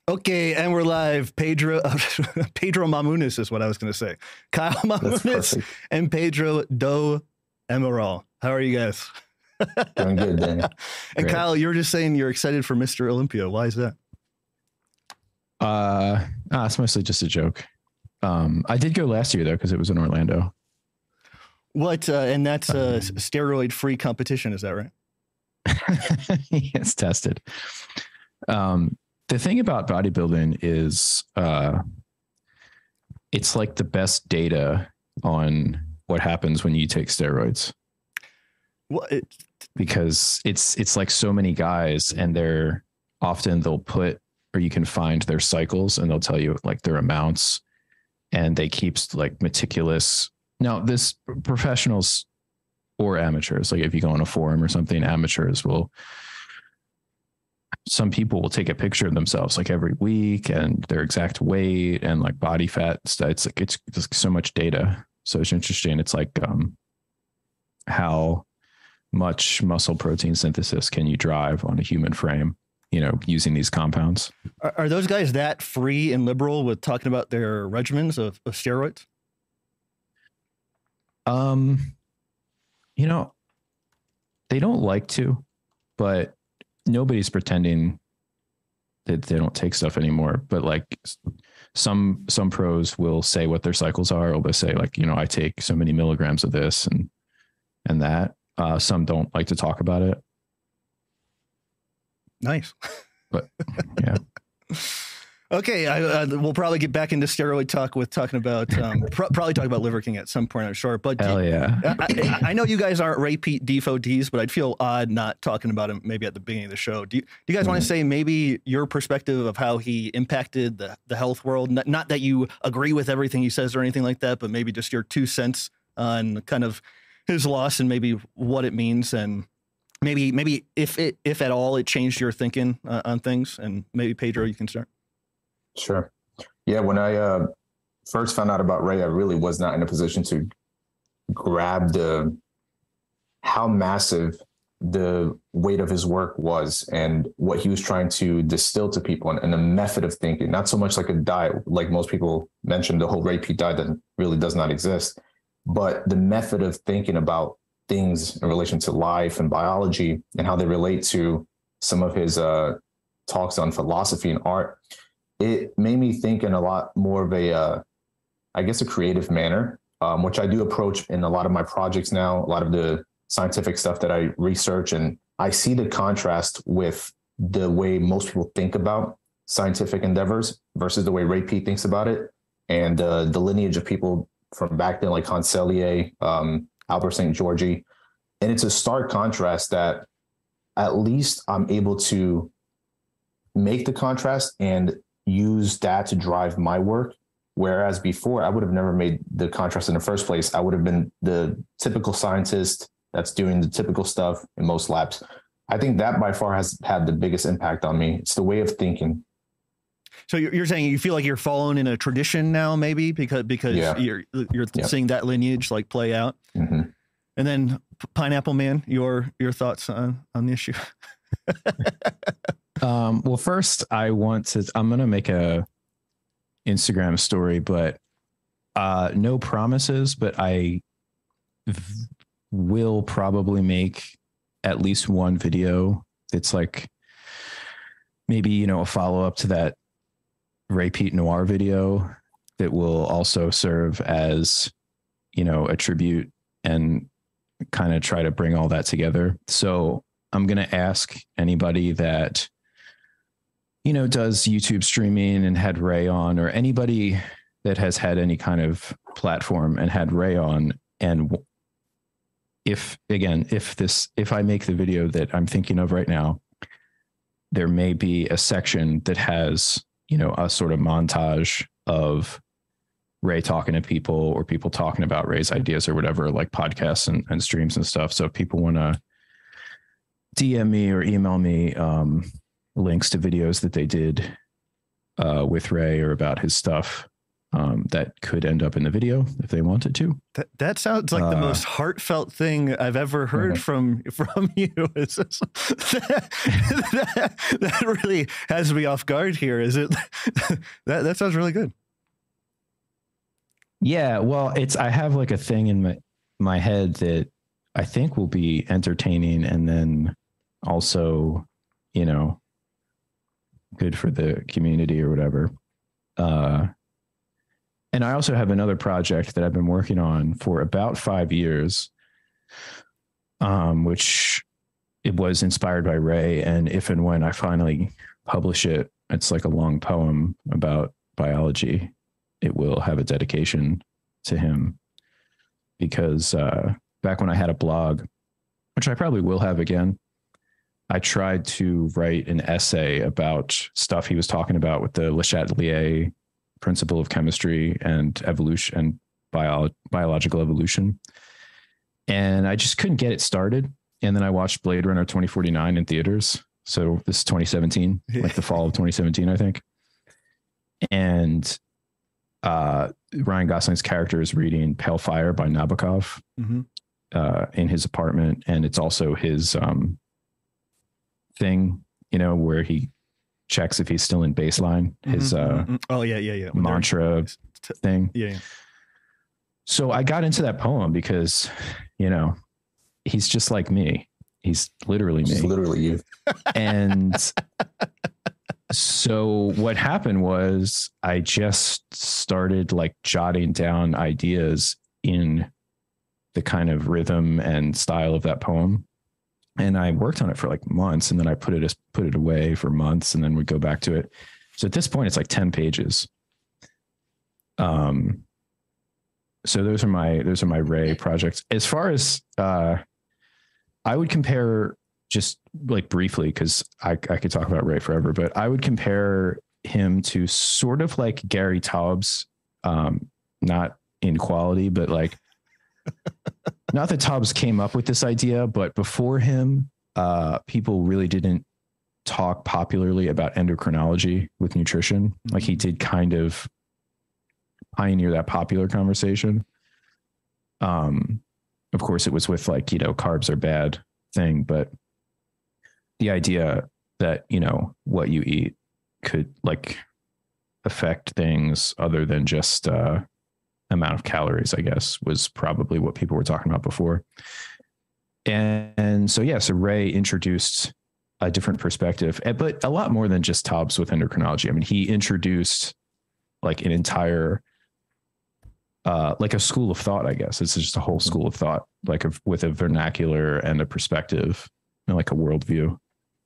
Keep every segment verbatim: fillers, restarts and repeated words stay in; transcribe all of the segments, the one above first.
Okay, and we're live. Pedro uh, Pedro Mamunis is what I was going to say. Kyle Mamunis and Pedro do Amaral. How are you guys? Doing good, Danny. And Great. Kyle, you were just saying you're excited for Mister Olympia. Why is that? Uh, ah, it's mostly just a joke. Um, I did go last year though because it was in Orlando. What? Uh, and that's a steroid-free competition. Is that right? It's tested. Um, the thing about bodybuilding is, uh, it's like the best data on what happens when you take steroids. Well, it, because it's it's like so many guys, and they're often they'll put, or you can find their cycles, and they'll tell you like their amounts, and they keep like meticulous. Now, this professionals or amateurs, like if you go on a forum or something, amateurs will. Some people will take a picture of themselves like every week and their exact weight and like body fat. It's like, it's just so much data. So it's interesting. It's like, um, how much muscle protein synthesis can you drive on a human frame, you know, using these compounds. Are, are those guys that free and liberal with talking about their regimens of, of steroids? Um, you know, they don't like to, but nobody's pretending that they don't take stuff anymore. But like some, some pros will say what their cycles are, or they'll say like, you know, I take so many milligrams of this and, and that. Uh, some don't like to talk about it. Nice. But yeah. Okay, I, uh, we'll probably get back into steroid talk with talking about um, pr- probably talk about Liver King at some point, I'm sure. But hell yeah, I, I, I know you guys aren't repeat devotees, but I'd feel odd not talking about him maybe at the beginning of the show. Do you, do you guys mm-hmm. want to say maybe your perspective of how he impacted the the health world? Not, not that you agree with everything he says or anything like that, but maybe just your two cents on kind of his loss and maybe what it means, and maybe maybe if it if at all it changed your thinking uh, on things. And maybe Pedro, you can start. Sure. Yeah. When I uh, first found out about Ray, I really was not in a position to grab the how massive the weight of his work was and what he was trying to distill to people, and, and the method of thinking. Not so much like a diet, like most people mentioned, the whole Ray Peat diet that really does not exist, but the method of thinking about things in relation to life and biology and how they relate to some of his uh, talks on philosophy and art. It made me think in a lot more of a, uh, I guess, a creative manner, um, which I do approach in a lot of my projects now, a lot of the scientific stuff that I research. And I see the contrast with the way most people think about scientific endeavors versus the way Ray Peat thinks about it. And uh, the lineage of people from back then, like Hans Selye, um, Albert Saint Georgi. And it's a stark contrast that at least I'm able to make the contrast and use that to drive my work. Whereas before, I would have never made the contrast in the first place. I would have been the typical scientist that's doing the typical stuff in most labs. I think that by far has had the biggest impact on me. It's the way of thinking. So you're saying you feel like you're following in a tradition now, maybe because because yeah. you're you're yeah. seeing that lineage like play out. Mm-hmm. And then Pineapple Man, your your thoughts on on the issue. Um, well, first I want to, I'm going to make a Instagram story, but, uh, no promises, but I v- will probably make at least one video. It's like maybe, you know, a follow up to that Ray Peat Noir video that will also serve as, you know, a tribute and kind of try to bring all that together. So I'm going to ask anybody that, you know, does YouTube streaming and had Ray on, or anybody that has had any kind of platform and had Ray on. And if, again, if this, if I make the video that I'm thinking of right now, there may be a section that has, you know, a sort of montage of Ray talking to people or people talking about Ray's ideas or whatever, like podcasts and, and streams and stuff. So if people want to D M me or email me, um, links to videos that they did uh, with Ray or about his stuff. um, that could end up in the video if they wanted to. That that sounds like uh, the most heartfelt thing I've ever heard uh, from from you. It's just, that, that, that really has me off guard here. Is it? that that sounds really good. Yeah, well, it's I have like a thing in my my head that I think will be entertaining, and then also, you know, good for the community or whatever. Uh, and I also have another project that I've been working on for about five years, um, which it was inspired by Ray. And if and when I finally publish it, it's like a long poem about biology. It will have a dedication to him because uh, back when I had a blog, which I probably will have again, I tried to write an essay about stuff he was talking about with the Le Chatelier principle of chemistry and evolution and bio, biological evolution. And I just couldn't get it started. And then I watched Blade Runner twenty forty-nine in theaters. So this is twenty seventeen, like the fall of twenty seventeen, I think. And uh, Ryan Gosling's character is reading Pale Fire by Nabokov mm-hmm. uh, in his apartment. And it's also his um, thing, you know, where he checks if he's still in baseline, his mm-hmm. uh, oh yeah, yeah, yeah, mantra thing. Yeah, yeah. So I got into that poem because, you know, he's just like me. He's literally me. He's literally you. And so what happened was I just started like jotting down ideas in the kind of rhythm and style of that poem. And I worked on it for like months, and then I put it put it away for months, and then we'd go back to it. So at this point, it's like ten pages. Um. So those are my those are my Ray projects. As far as uh, I would compare, just like briefly, because I I could talk about Ray forever, but I would compare him to sort of like Gary Taubes, um, not in quality, but like. Not that Taubes came up with this idea, but before him, uh, people really didn't talk popularly about endocrinology with nutrition. Mm-hmm. Like he did kind of pioneer that popular conversation. Um, of course, it was with like, you know, carbs are bad thing, but the idea that, you know, what you eat could like affect things other than just, uh, amount of calories, I guess, was probably what people were talking about before. And, and so, yeah, so Ray introduced a different perspective, but a lot more than just Taubes with endocrinology. I mean, he introduced like an entire, uh, like a school of thought, I guess. It's just a whole school of thought, like a, with a vernacular and a perspective and like a worldview.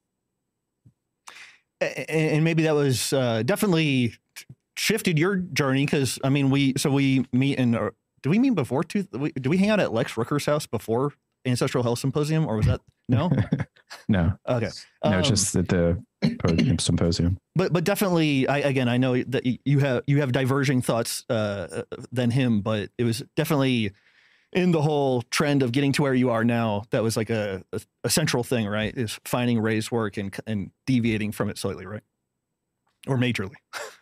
And maybe that was uh, definitely shifted your journey, because I mean, we so we meet in. Uh, do we meet before? Two, do we hang out at Lex Rooker's house before Ancestral Health Symposium, or was that no? No. Okay. No, um, just at the symposium. But but definitely, I again, I know that you have you have diverging thoughts uh, than him, but it was definitely in the whole trend of getting to where you are now. That was like a a, a central thing, right? Is finding Ray's work and and deviating from it slightly, right? Or majorly.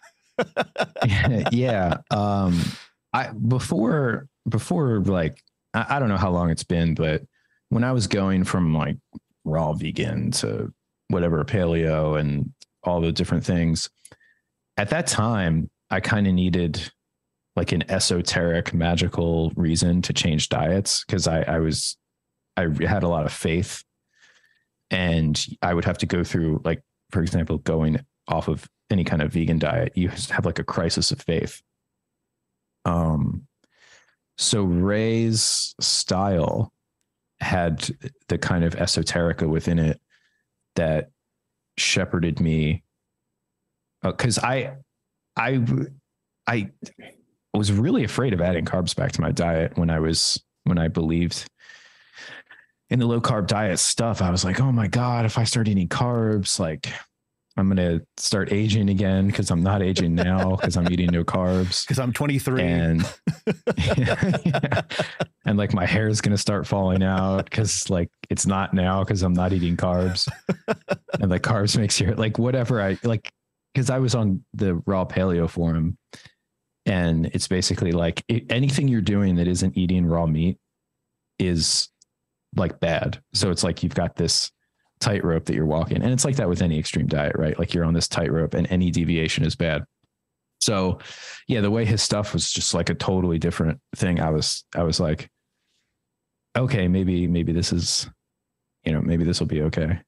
Yeah. Um, I, before, before like, I, I don't know how long it's been, but when I was going from like raw vegan to whatever, paleo and all the different things at that time, I kind of needed like an esoteric magical reason to change diets. Cause I, I was, I had a lot of faith, and I would have to go through, like, for example, going off of any kind of vegan diet, you have like a crisis of faith. Um, so Ray's style had the kind of esoterica within it that shepherded me. Uh, Cause I, I, I was really afraid of adding carbs back to my diet when I was, when I believed in the low carb diet stuff. I was like, oh my God, if I start eating carbs, like, I'm going to start aging again, because I'm not aging now because I'm eating no carbs. Because I'm twenty-three. And, yeah, yeah. And like my hair is going to start falling out because like it's not now because I'm not eating carbs. And like carbs makes your, like whatever I like, because I was on the Raw Paleo forum, And it's basically like it, anything you're doing that isn't eating raw meat is like bad. So it's like you've got this tightrope that you're walking. And it's like that with any extreme diet, right? Like you're on this tightrope and any deviation is bad. So yeah, the way his stuff was just like a totally different thing. I was, I was like, okay, maybe, maybe this is, you know, maybe this will be okay.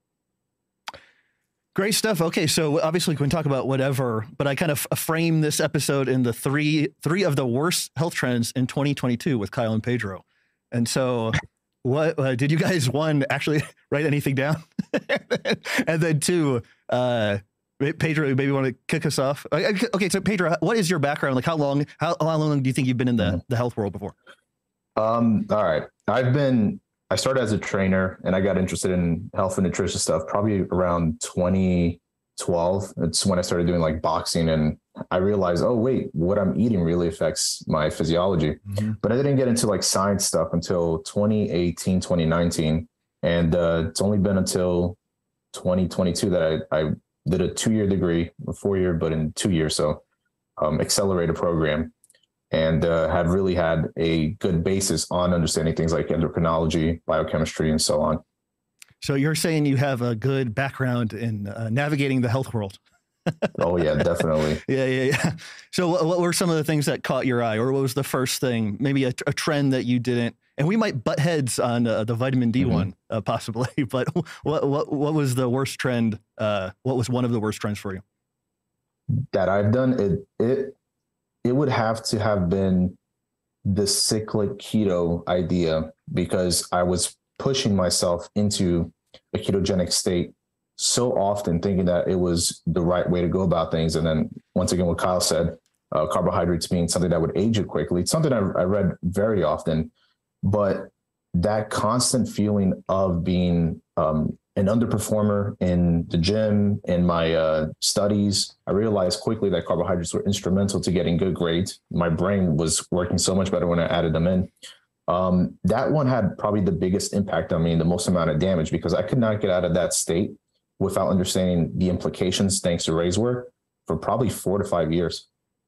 Great stuff. Okay, so obviously we can talk about whatever, but I kind of frame this episode in the three three of the worst health trends in twenty twenty-two with Kyle and Pedro. And so, what uh, did you guys one actually write anything down? And then two, uh, Pedro, you maybe want to kick us off. Okay, so Pedro, what is your background? Like, how long how, how long do you think you've been in the the health world before? Um. All right, I've been. I started as a trainer and I got interested in health and nutrition stuff probably around twenty twelve. It's when I started doing like boxing and I realized, oh, wait, what I'm eating really affects my physiology. Mm-hmm. But I didn't get into like science stuff until twenty eighteen, twenty nineteen. And uh, it's only been until twenty twenty-two that I, I did a two year degree, a four year, but in two years. So um, accelerated program. And uh, have really had a good basis on understanding things like endocrinology, biochemistry, and so on. So you're saying you have a good background in uh, navigating the health world. Oh, yeah, definitely. yeah, yeah, yeah. So what, what were some of the things that caught your eye, or what was the first thing, maybe a, a trend that you didn't, and we might butt heads on uh, the vitamin D mm-hmm. one, uh, possibly, but what, what, what was the worst trend? Uh, what was one of the worst trends for you? That I've done, it, it, it would have to have been the cyclic keto idea, because I was pushing myself into a ketogenic state so often, thinking that it was the right way to go about things. And then once again, what Kyle said, uh, carbohydrates being something that would age you quickly. It's something I, I read very often, but that constant feeling of being um, an underperformer in the gym, in my uh, studies, I realized quickly that carbohydrates were instrumental to getting good grades. My brain was working so much better when I added them in. Um, that one had probably the biggest impact on me and the most amount of damage, because I could not get out of that state without understanding the implications, thanks to Ray's work, for probably four to five years.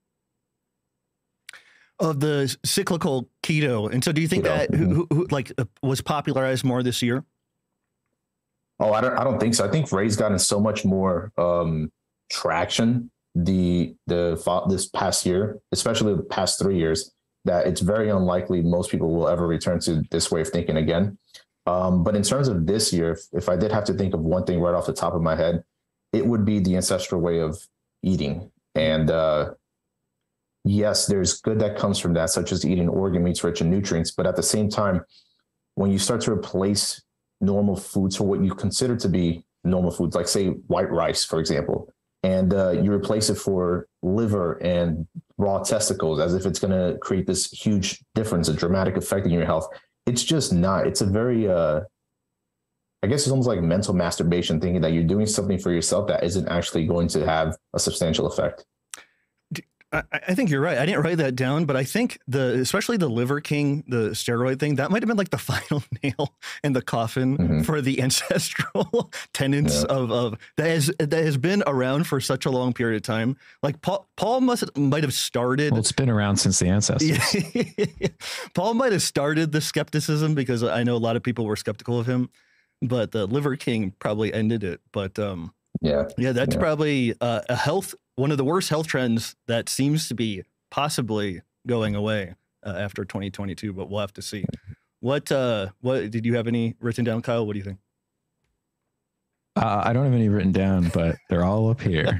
Of the cyclical keto. And so do you think keto. that who, who, like uh, was popularized more this year? Oh, I don't. I don't think so. I think Ray's gotten so much more um, traction the the this past year, especially the past three years, that it's very unlikely most people will ever return to this way of thinking again. Um, but in terms of this year, if, if I did have to think of one thing right off the top of my head, it would be the ancestral way of eating. And uh, yes, there's good that comes from that, such as eating organ meats rich in nutrients. But at the same time, when you start to replace normal foods for what you consider to be normal foods, like say white rice, for example, and uh, you replace it for liver and raw testicles as if it's going to create this huge difference, a dramatic effect in your health. It's just not. It's a very, uh, I guess it's almost like mental masturbation, thinking that you're doing something for yourself that isn't actually going to have a substantial effect. I, I think you're right. I didn't write that down, but I think the, especially the Liver King, the steroid thing, that might have been like the final nail in the coffin mm-hmm. for the ancestral tenets yeah. of, of that has, that has been around for such a long period of time. Like Paul, Paul must might have started. Well, it's been around since the ancestors. Paul might have started the skepticism, because I know a lot of people were skeptical of him, but the Liver King probably ended it. But um, yeah, yeah, that's yeah. probably uh, a health. One of the worst health trends that seems to be possibly going away uh, after twenty twenty-two, but we'll have to see. What, uh, what did you have any written down, Kyle? What do you think? Uh, I don't have any written down, but they're all up here.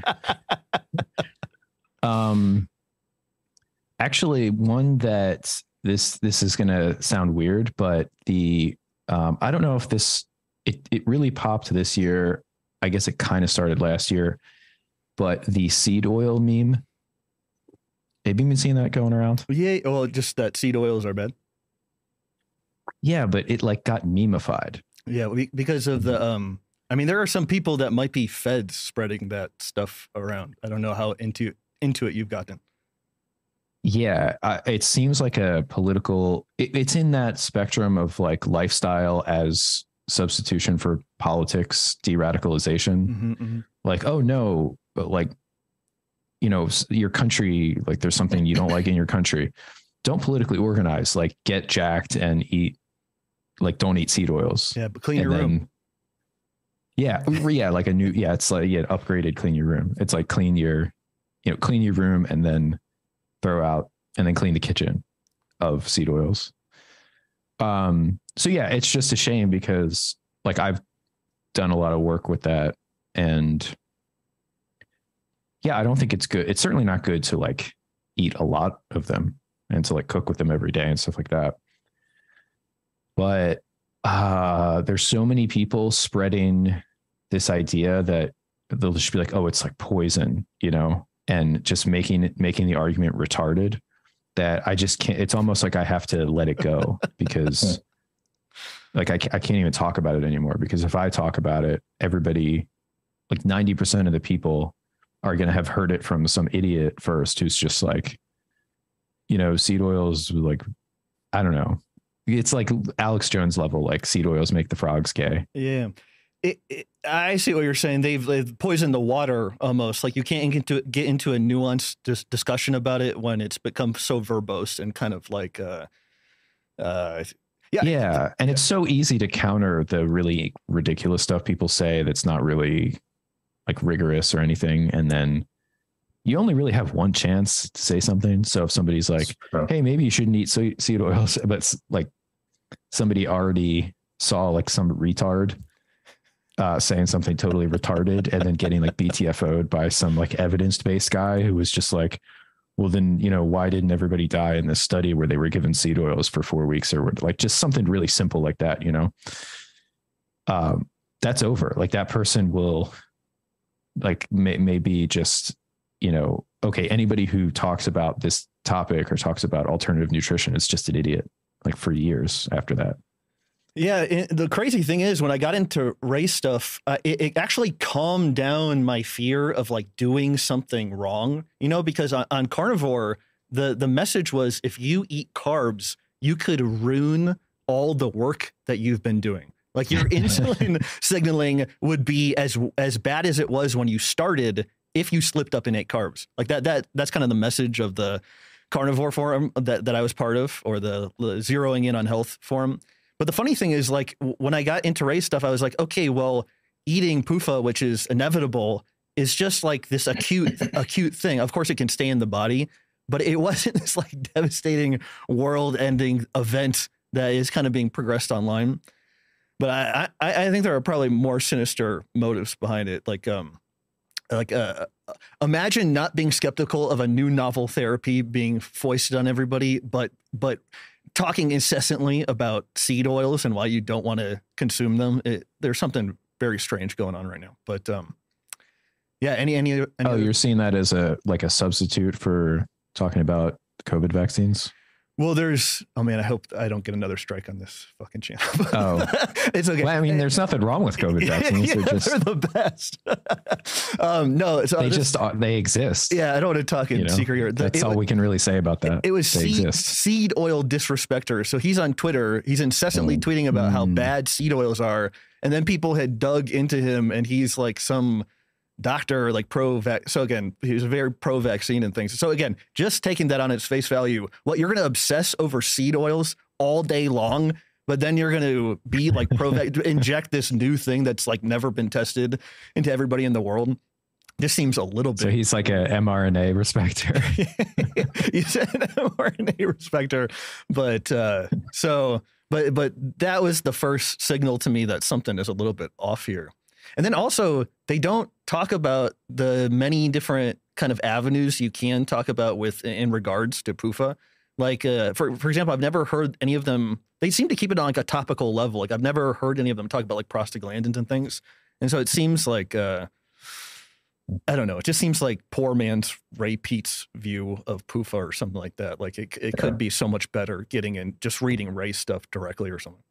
um, actually, one that this, this is going to sound weird, but the, um, I don't know if this, it, it really popped this year. I guess it kind of started last year. But the seed oil meme, have you been seeing that going around? Yeah, well, just that seed oils are bad. Yeah, but it like got memeified. Yeah, because of the, um, I mean, there are some people that might be fed spreading that stuff around. I don't know how into into it you've gotten. Yeah, uh, it seems like a political, it, it's in that spectrum of like lifestyle as substitution for politics, de-radicalization. Mm-hmm, mm-hmm. Like, oh no, but like, you know, your country, like there's something you don't like in your country, don't politically organize, like get jacked and eat, like don't eat seed oils. Yeah, but clean and your then, room. Yeah. Yeah. Like a new, yeah, it's like, yeah, upgraded, clean your room. It's like clean your, you know, clean your room and then throw out and then clean the kitchen of seed oils. Um, so yeah, it's just a shame because like I've done a lot of work with that, and yeah, I don't think it's good. It's certainly not good to like eat a lot of them and to like cook with them every day and stuff like that. But uh, there's so many people spreading this idea that they'll just be like, oh, it's like poison, you know, and just making it, making the argument retarded, that I just can't, it's almost like I have to let it go because like I, I can't even talk about it anymore, because if I talk about it, everybody, like ninety percent of the people are going to have heard it from some idiot first who's just like, you know, seed oils, like, I don't know. It's like Alex Jones level, like seed oils make the frogs gay. Yeah. It, it, I see what you're saying. They've, they've poisoned the water almost. Like you can't get into, get into a nuanced dis- discussion about it when it's become so verbose and kind of like, uh, uh, yeah. Yeah. And yeah. It's so easy to counter the really ridiculous stuff people say that's not really like rigorous or anything. And then you only really have one chance to say something. So if somebody's like, hey, maybe you shouldn't eat seed oils, but it's like somebody already saw like some retard uh, saying something totally retarded and then getting like B T F O'd by some like evidence-based guy who was just like, well, then, you know, why didn't everybody die in this study where they were given seed oils for four weeks or like just something really simple like that, you know, um, that's over. Like that person will like may, maybe just, you know, okay, anybody who talks about this topic or talks about alternative nutrition is just an idiot, like for years after that. Yeah. It, the crazy thing is when I got into race stuff, uh, it, it actually calmed down my fear of like doing something wrong, you know, because on, on carnivore, the, the message was if you eat carbs, you could ruin all the work that you've been doing. Like your insulin signaling would be as, as bad as it was when you started if you slipped up and ate carbs. Like that, that, that's kind of the message of the carnivore forum that, that I was part of, or the, the zeroing in on health forum. But the funny thing is, like, when I got into race stuff, I was like, okay, well, eating P U F A, which is inevitable, is just like this acute, acute thing. Of course, it can stay in the body, but it wasn't this like devastating world-ending event that is kind of being progressed online. But I, I, I think there are probably more sinister motives behind it. Like, um, like, uh, imagine not being skeptical of a new novel therapy being foisted on everybody, but, but. talking incessantly about seed oils and why you don't want to consume them. It, there's something very strange going on right now, but, um, yeah. Any, any, any oh, other? You're seeing that as a, like a substitute for talking about COVID vaccines. Well, there's, oh man, I hope I don't get another strike on this fucking channel. Oh, it's okay. Well, I mean, there's nothing wrong with COVID vaccines. Yeah, they're just, they're the best. um, no, so they just, just, are, they exist. Yeah. I don't want to talk in you know, secret here. That's it, all we can really say about that. It, it was they seed, exist. seed oil disrespecter. So he's on Twitter. He's incessantly oh. tweeting about mm. how bad seed oils are. And then people had dug into him and he's like some doctor, like pro vac. So again, he was very pro vaccine and things. So again, just taking that on its face value, what you're going to obsess over seed oils all day long, but then you're going to be like pro vac, inject this new thing that's like never been tested into everybody in the world. This seems a little bit. So he's like a mRNA respecter. He's an mRNA respecter, but uh, so, but, but that was the first signal to me that something is a little bit off here. And then also they don't talk about the many different kind of avenues you can talk about with in regards to P U F A. Like, uh, for, for example, I've never heard any of them. They seem to keep it on like a topical level. Like I've never heard any of them talk about like prostaglandins and things. And so it seems like, uh, I don't know. It just seems like poor man's Ray Pete's view of P U F A or something like that. Like it, it could be so much better getting in, just reading Ray stuff directly or something.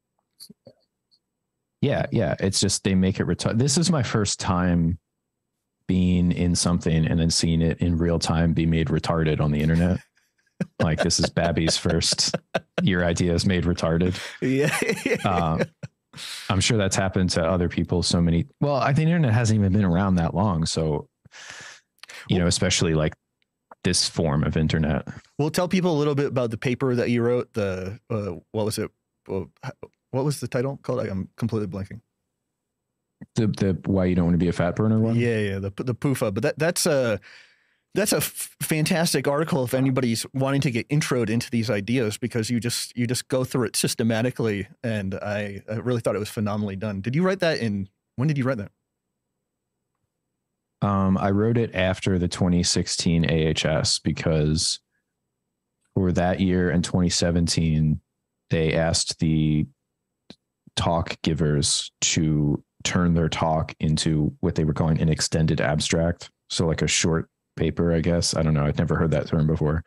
Yeah, yeah. It's just they make it retarded. This is my first time being in something and then seeing it in real time be made retarded on the internet. Like this is Babby's first. Your idea is made retarded. Yeah. um, I'm sure that's happened to other people. So many. Well, I think the internet hasn't even been around that long. So you know, especially like this form of internet. We'll tell people a little bit about the paper that you wrote. The uh, what was it? Uh, what was the title called? I'm completely blanking. The the why you don't want to be a fat burner one. Yeah, yeah, the the P U F A. But that that's a that's a f- fantastic article if anybody's wanting to get introed into these ideas, because you just you just go through it systematically, and I, I really thought it was phenomenally done. Did you write that in? When did you write that? Um, I wrote it after the twenty sixteen A H S, because for that year and twenty seventeen, they asked the talk givers to turn their talk into what they were calling an extended abstract. So like a short paper, I guess. I don't know. I'd never heard that term before.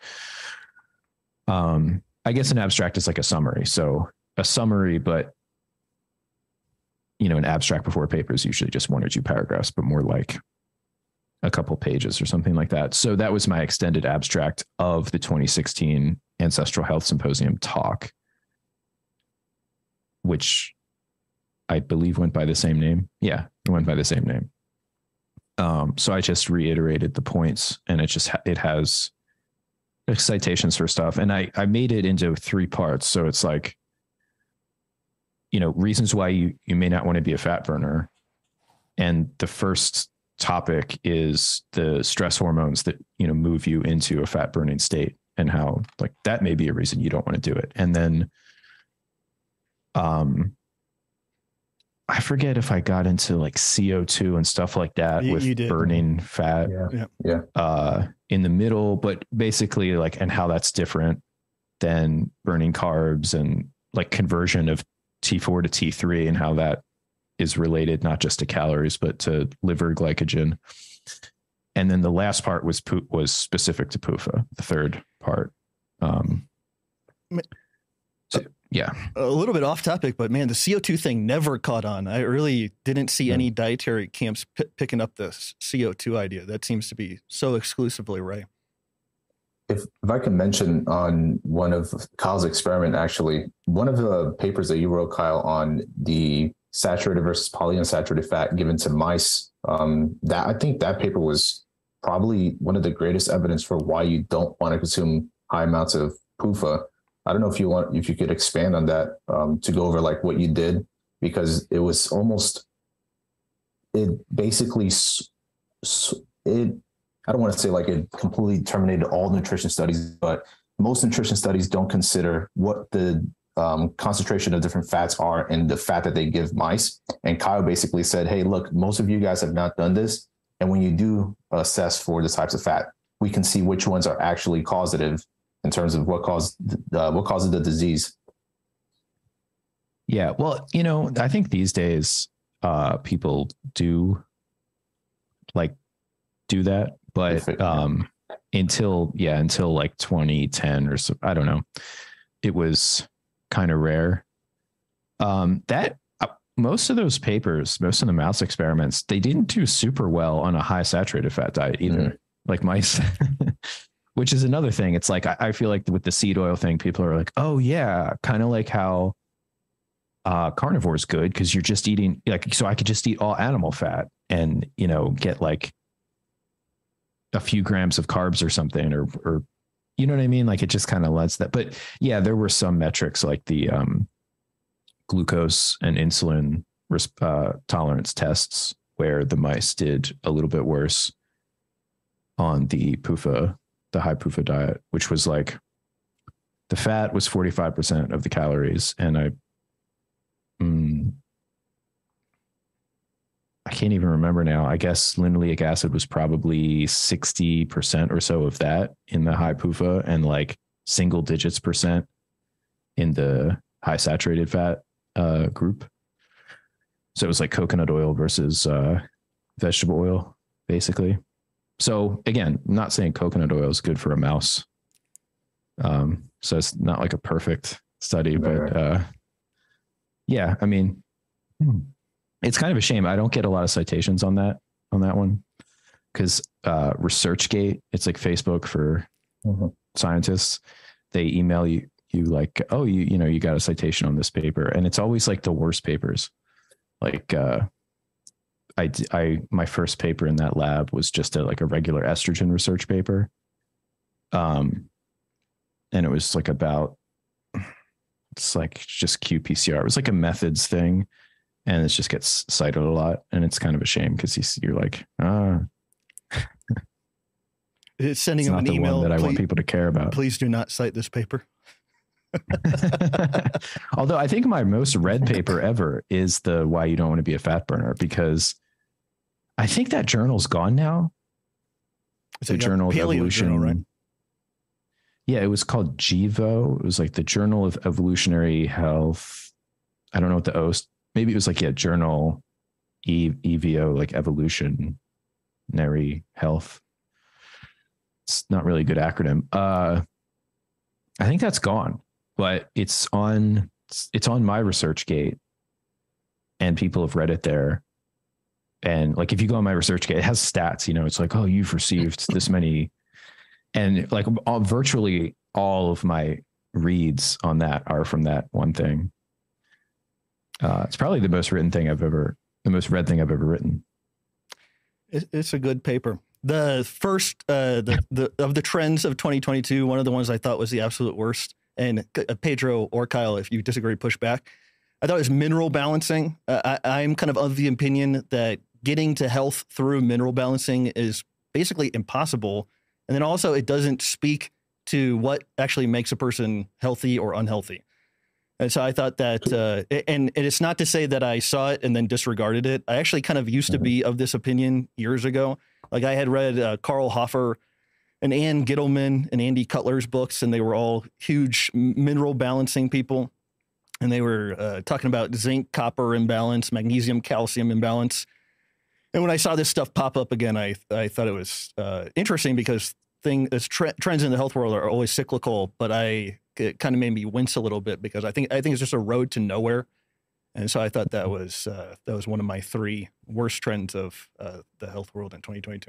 Um, I guess an abstract is like a summary. So a summary, but you know, an abstract before a paper is usually just one or two paragraphs, but more like a couple pages or something like that. So that was my extended abstract of the twenty sixteen Ancestral Health Symposium talk, which I believe went by the same name. Yeah, it went by the same name. Um, so I just reiterated the points, and it just, ha- it has citations for stuff. And I, I made it into three parts. So it's like, you know, reasons why you, you may not want to be a fat burner. And the first topic is the stress hormones that, you know, move you into a fat burning state, and how like that may be a reason you don't want to do it. And then, um, I forget if I got into like C O two and stuff like that You- with you did. burning fat Yeah. Yeah. Yeah. uh, in the middle, but basically like, and how that's different than burning carbs, and like conversion of T four to T three, and how that is related not just to calories, but to liver glycogen. And then the last part was pu- was specific to P U F A, the third part. Um, so, yeah. A little bit off topic, but man, the C O two thing never caught on. I really didn't see any dietary camps p- picking up this C O two idea. That seems to be so exclusively Ray. If, if I can mention on one of Kyle's experiment, actually, one of the papers that you wrote, Kyle, on the saturated versus polyunsaturated fat given to mice, um, that I think that paper was probably one of the greatest evidence for why you don't want to consume high amounts of P U F A. I don't know if you want, if you could expand on that, um, to go over like what you did, because it was almost, it basically, it, I don't want to say like it completely terminated all nutrition studies, but most nutrition studies don't consider what the um, concentration of different fats are in the fat that they give mice. And Kyle basically said, hey, look, most of you guys have not done this. And when you do assess for the types of fat, we can see which ones are actually causative in terms of what caused uh, what causes the disease. Yeah. Well, you know, I think these days uh, people do like do that, but um, until, yeah, until like twenty ten or so, I don't know, it was kind of rare. Um, that uh, most of those papers, most of the mouse experiments, they didn't do super well on a high saturated fat diet either, mm. like mice. Which is another thing. It's like, I, I feel like with the seed oil thing, people are like, oh yeah, kind of like how uh, carnivore is good, because you're just eating, like, so I could just eat all animal fat and, you know, get like a few grams of carbs or something, or, or, you know what I mean? Like it just kind of lets that, but yeah, there were some metrics like the um, glucose and insulin uh, tolerance tests where the mice did a little bit worse on the P U F A, the high P U F A diet, which was like the fat was forty-five percent of the calories. And I, mm, I can't even remember now. I guess linoleic acid was probably sixty percent or so of that in the high P U F A, and like single digits percent in the high saturated fat uh, group. So it was like coconut oil versus uh, vegetable oil, basically. So again, I'm not saying coconut oil is good for a mouse. Um, so it's not like a perfect study, but uh, yeah, I mean, it's kind of a shame. I don't get a lot of citations on that, on that one. Cause uh, ResearchGate, it's like Facebook for mm-hmm. scientists. They email you, you like, oh, you, you know, you got a citation on this paper. And it's always like the worst papers. Like uh, I, I, my first paper in that lab was just a, like a regular estrogen research paper. Um, and it was like about, it's like just Q P C R. It was like a methods thing, and it just gets cited a lot. And it's kind of a shame because you, you're like, ah, it's sending it's them not an the email one that I please, want people to care about. Please do not cite this paper. Although I think my most read paper ever is the why you don't want to be a fat burner, because I think that journal's gone now. It's the a Journal of Paleo Evolution, journal, right? Yeah, it was called GEVO. It was like the Journal of Evolutionary Health. I don't know what the O, maybe it was like, yeah, Journal e, EVO, like Evolutionary Health. It's not really a good acronym. Uh, I think that's gone, but it's on, it's on my ResearchGate, and people have read it there. And like, if you go on my ResearchGate, it has stats, you know, it's like, oh, you've received this many. And like all, virtually all of my reads on that are from that one thing. Uh, it's probably the most written thing I've ever, the most read thing I've ever written. It's a good paper. The first, uh, the, the, of the trends of twenty twenty-two, one of the ones I thought was the absolute worst, and uh, Pedro or Kyle, if you disagree, push back. I thought it was mineral balancing. Uh, I, I'm kind of of the opinion that getting to health through mineral balancing is basically impossible. And then also it doesn't speak to what actually makes a person healthy or unhealthy. And so I thought that, uh, and, and it's not to say that I saw it and then disregarded it. I actually kind of used to be of this opinion years ago. Like I had read uh, Karl Hoffer and Ann Gittleman and Andy Cutler's books, and they were all huge mineral balancing people. And they were uh, talking about zinc, copper imbalance, magnesium, calcium imbalance. And when I saw this stuff pop up again, I I thought it was uh, interesting because thing as tre- trends in the health world are always cyclical. But I it kind of made me wince a little bit because I think I think it's just a road to nowhere. And so I thought that was uh, that was one of my three worst trends of uh, the health world in twenty twenty-two.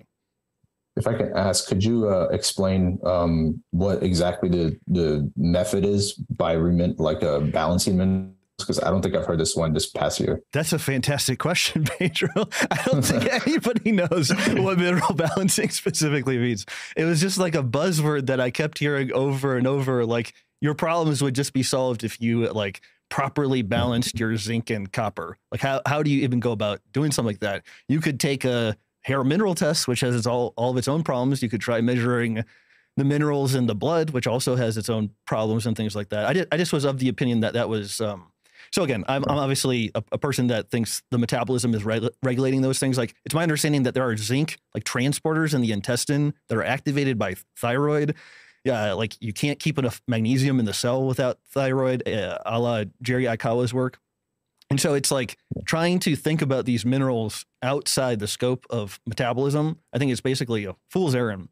If I can ask, could you uh, explain um, what exactly the the method is by remin- like a balancing minerals? Because I don't think I've heard this one this past year. That's a fantastic question, Pedro. I don't think anybody knows what mineral balancing specifically means. It was just like a buzzword that I kept hearing over and over. Like your problems would just be solved if you like properly balanced your zinc and copper. Like how how do you even go about doing something like that? You could take a hair mineral test, which has its all, all of its own problems. You could try measuring the minerals in the blood, which also has its own problems and things like that. I did, I just was of the opinion that that was, um, so again, I'm, I'm obviously a, a person that thinks the metabolism is reg- regulating those things. Like it's my understanding that there are zinc like transporters in the intestine that are activated by thyroid. Yeah, like you can't keep enough magnesium in the cell without thyroid, uh, a la Jerry Aikawa's work. And so it's like trying to think about these minerals outside the scope of metabolism. I think it's basically a fool's errand.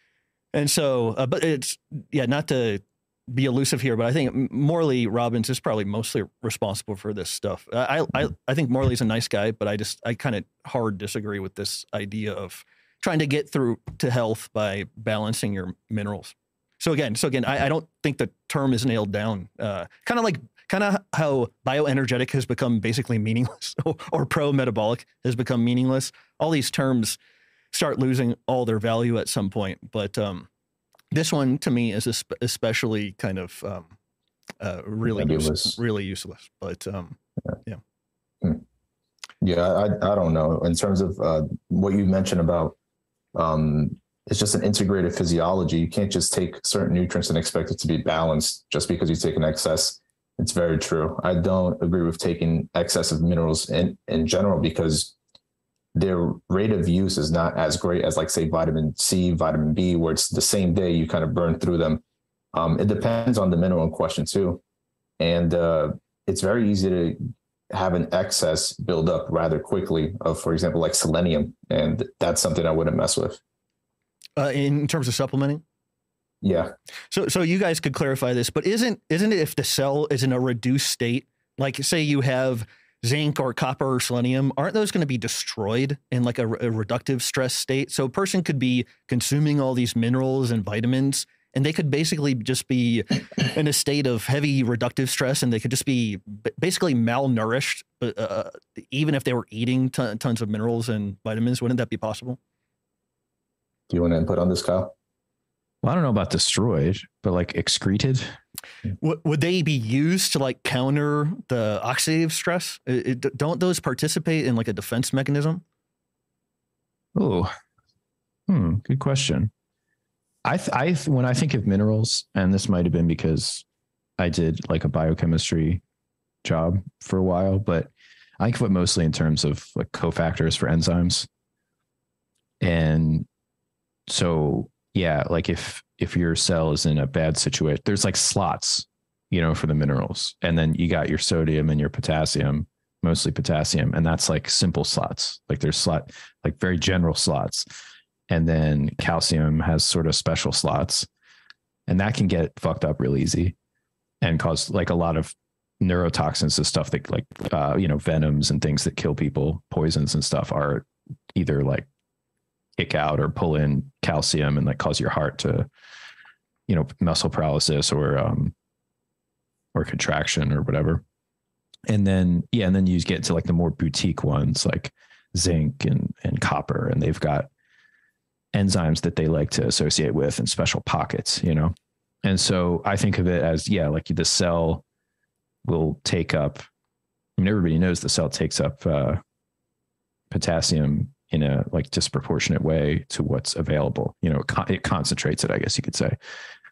And so, uh, but it's, yeah, not to be elusive here, but I think Morley Robbins is probably mostly responsible for this stuff. I I, I think Morley's a nice guy, but I just, I kind of hard disagree with this idea of trying to get through to health by balancing your minerals. So again, so again, I, I don't think the term is nailed down. Uh, kind of like, kind of how bioenergetic has become basically meaningless or, or pro-metabolic has become meaningless. All these terms start losing all their value at some point. But um, this one to me is especially kind of um, uh, really, use, really useless. But um, yeah. Yeah, yeah I, I don't know. In terms of uh, what you mentioned about um, it's just an integrated physiology. You can't just take certain nutrients and expect it to be balanced just because you take an excess. It's very true. I don't agree with taking excessive minerals in, in general because their rate of use is not as great as like say vitamin C, vitamin B, where it's the same day you kind of burn through them. Um, it depends on the mineral in question too. And uh, it's very easy to have an excess build up rather quickly of, for example, like selenium. And that's something I wouldn't mess with. Uh, in terms of supplementing? Yeah. So, so you guys could clarify this, but isn't, isn't it if the cell is in a reduced state, like say you have zinc or copper or selenium, aren't those going to be destroyed in like a, a reductive stress state? So a person could be consuming all these minerals and vitamins and they could basically just be in a state of heavy reductive stress, and they could just be basically malnourished, uh, even if they were eating ton, tons of minerals and vitamins. Wouldn't that be possible? Do you want to input on this, Kyle? Well, I don't know about destroyed, but like excreted. W- would they be used to like counter the oxidative stress? It, it, don't those participate in like a defense mechanism? Oh, hmm, good question. I, th- I, th- when I think of minerals, and this might have been because I did like a biochemistry job for a while, but I think of it mostly in terms of like cofactors for enzymes. And so, yeah, like if, if your cell is in a bad situation, there's like slots, you know, for the minerals. And then you got your sodium and your potassium, mostly potassium. And that's like simple slots. Like there's slot, like very general slots. And then calcium has sort of special slots, and that can get fucked up real easy and cause like a lot of neurotoxins and stuff that like, uh, you know, venoms and things that kill people, poisons and stuff are either like kick out or pull in calcium and like cause your heart to, you know, muscle paralysis or, um, or contraction or whatever. And then, yeah. And then you get to like the more boutique ones like zinc and, and copper, and they've got enzymes that they like to associate with in special pockets, you know? And so I think of it as, yeah, like the cell will take up, I mean, everybody knows the cell takes up uh, potassium in a like disproportionate way to what's available, you know, it, con- it concentrates it, I guess you could say.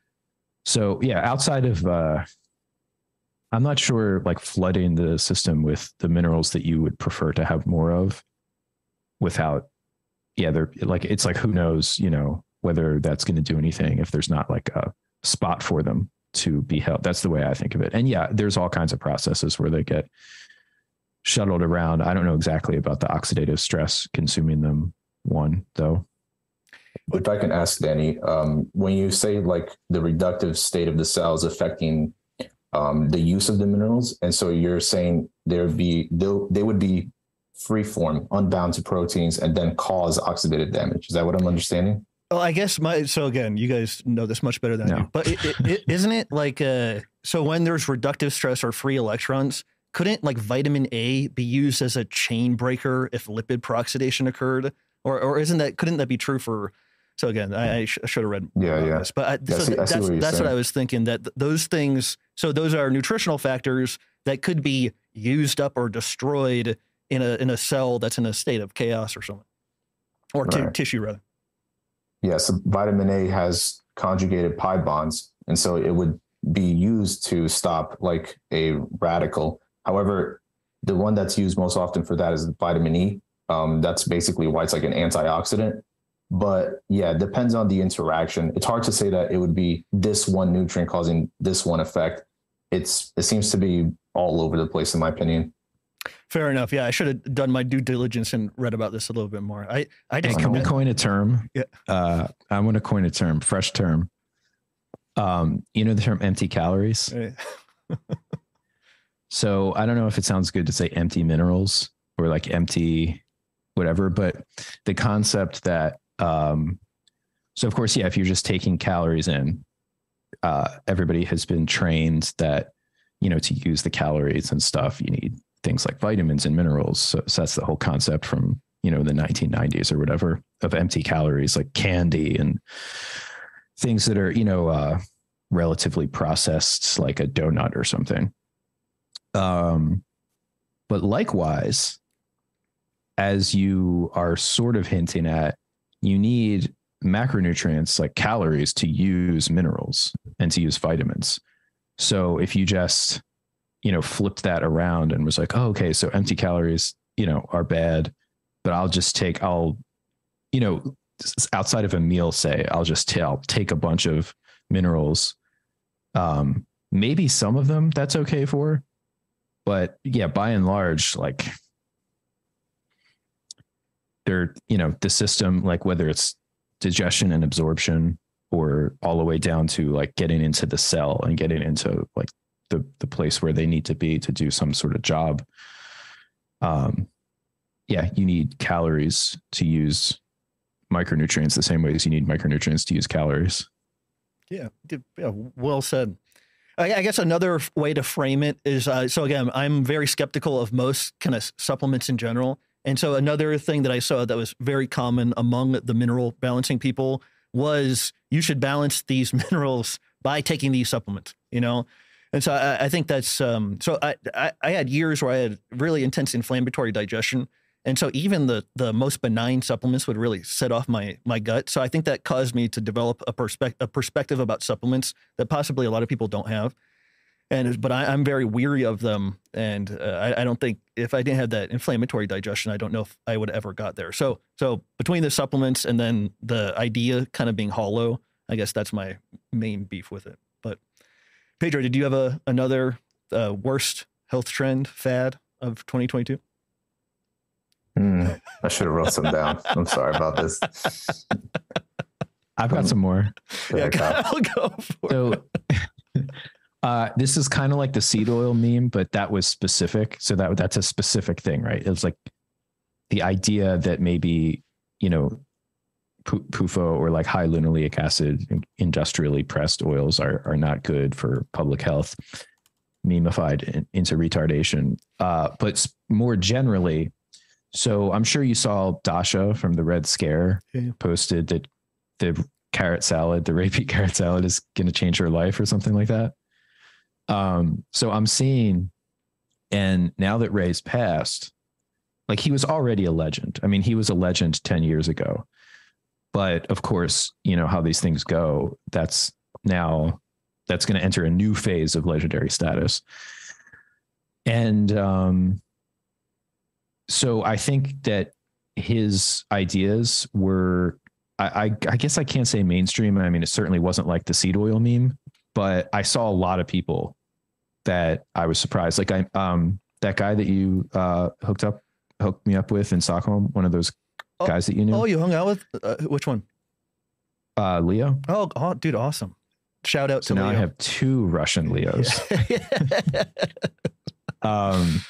So yeah, outside of, uh, I'm not sure like flooding the system with the minerals that you would prefer to have more of without, yeah, they're like, it's like, who knows, you know, whether that's going to do anything if there's not like a spot for them to be held. That's the way I think of it. And yeah, there's all kinds of processes where they get shuttled around. I don't know exactly about the oxidative stress consuming them one though. If I can ask Danny, um, when you say like the reductive state of the cells affecting um, the use of the minerals, and so you're saying there'd be, they would be free form, unbound to proteins, and then cause oxidative damage. Is that what I'm understanding? Well, I guess my, so again, you guys know this much better than No. I do, but it, it, it, isn't it like, uh, so when there's reductive stress or free electrons, couldn't like vitamin A be used as a chain breaker if lipid peroxidation occurred? Or, or isn't that, couldn't that be true for, so again, I, I sh- should have read. Yeah, yeah. This, but I, Yeah, so I see- I that's, see what you're that's what saying. I was thinking, that th- those things, so those are nutritional factors that could be used up or destroyed in a, in a cell that's in a state of chaos or something, or t- Right. tissue rather. Yeah, so vitamin A has conjugated pi bonds, and so it would be used to stop like a radical. However, the one that's used most often for that is vitamin E. Um, that's basically why it's like an antioxidant. But yeah, it depends on the interaction. It's hard to say that it would be this one nutrient causing this one effect. It's it seems to be all over the place, in my opinion. Fair enough. Yeah, I should have done my due diligence and read about this a little bit more. I, I Hey, just can we coin a term? Yeah. Uh, I want to coin a term, fresh term. Um, you know the term empty calories? So I don't know if it sounds good to say empty minerals or like empty whatever, but the concept that, um, so of course, yeah, if you're just taking calories in, uh, everybody has been trained that, you know, to use the calories and stuff, you need things like vitamins and minerals. So, so that's the whole concept from, you know, the nineteen nineties or whatever of empty calories, like candy and things that are, you know, uh, relatively processed, like a donut or something. Um, but likewise, as you are sort of hinting at, you need macronutrients like calories to use minerals and to use vitamins. So if you just, you know, flipped that around and was like, oh, okay, so empty calories, you know, are bad, but I'll just take, I'll, you know, outside of a meal, say, I'll just t- I'll take a bunch of minerals. Um, maybe some of them that's okay for, but yeah, by and large, like they're, you know, the system, like whether it's digestion and absorption or all the way down to like getting into the cell and getting into like the, the place where they need to be to do some sort of job. Um, yeah, you need calories to use micronutrients the same way as you need micronutrients to use calories. Yeah, yeah, well said. I, I guess another way to frame it is, uh, so again, I'm very skeptical of most kind of supplements in general. And so another thing that I saw that was very common among the mineral balancing people was you should balance these minerals by taking these supplements, you know? And so I, I think that's, um, so I, I, I had years where I had really intense inflammatory digestion. And so even the the most benign supplements would really set off my my gut. So I think that caused me to develop a perspective a perspective about supplements that possibly a lot of people don't have. And but I, I'm very weary of them, and uh, I, I don't think if I didn't have that inflammatory digestion, I don't know if I would ever got there. So so between the supplements and then the idea kind of being hollow, I guess that's my main beef with it. But Pedro, did you have a another uh, worst health trend fad of twenty twenty-two? Mm, I should have wrote some down. I'm sorry about this. I've got some more. Yeah, I'll go for so, it. uh, this is kind of like the seed oil meme, but that was specific. So that that's a specific thing, right? It was like the idea that maybe, you know, P U F O or like high linoleic acid, industrially pressed oils are are not good for public health, memeified in, into retardation. Uh, but more generally, so I'm sure you saw Dasha from the Red Scare yeah. posted that the carrot salad, the repeat carrot salad is going to change her life or something like that. Um, so I'm seeing, and now that Ray's passed, like he was already a legend. I mean, he was a legend ten years ago, but of course, you know how these things go. That's now, that's going to enter a new phase of legendary status. And, um, so I think that his ideas were, I, I, I guess I can't say mainstream. I mean, it certainly wasn't like the seed oil meme, but I saw a lot of people that I was surprised. Like I, um, that guy that you uh, hooked up, hooked me up with in Stockholm, one of those oh, guys that you knew. Oh, you hung out with uh, which one? Uh, Leo. Oh, oh, dude, awesome! Shout out so to now Leo. I have two Russian Leos. um.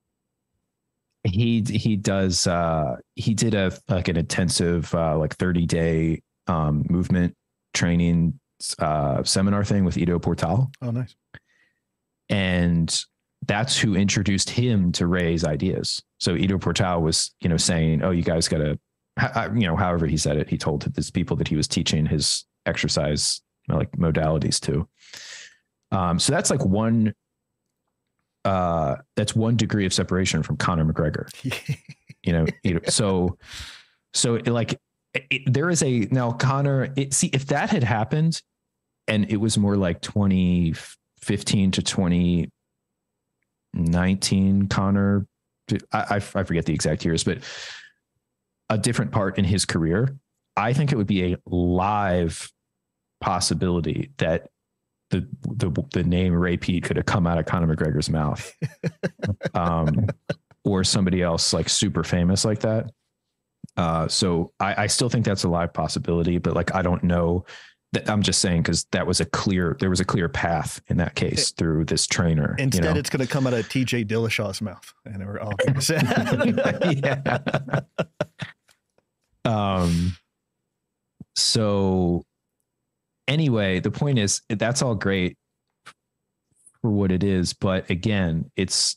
He he does uh, he did a like an intensive uh, like thirty day um, movement training uh, seminar thing with Ido Portal. Oh, nice. And that's who introduced him to Ray's ideas. So Ido Portal was, you know, saying, "Oh, you guys got to," you know, however he said it, he told his people that he was teaching his exercise like modalities to. Um, so that's like one. Uh, that's one degree of separation from Conor McGregor, you know, you know, so, so it, like it, there is a, now Conor, it, see if that had happened and it was more like twenty fifteen to twenty nineteen Conor, I, I, I forget the exact years, but a different part in his career, I think it would be a live possibility that The, the the name Ray Pete could have come out of Conor McGregor's mouth, um, or somebody else like super famous like that. Uh, so I, I still think that's a live possibility, but like I don't know that. I'm just saying because that was a clear there was a clear path in that case through this trainer. Instead, you know? It's going to come out of T J Dillashaw's mouth, and we're all yeah. Um. So. Anyway, the point is that's all great for what it is. But again, it's,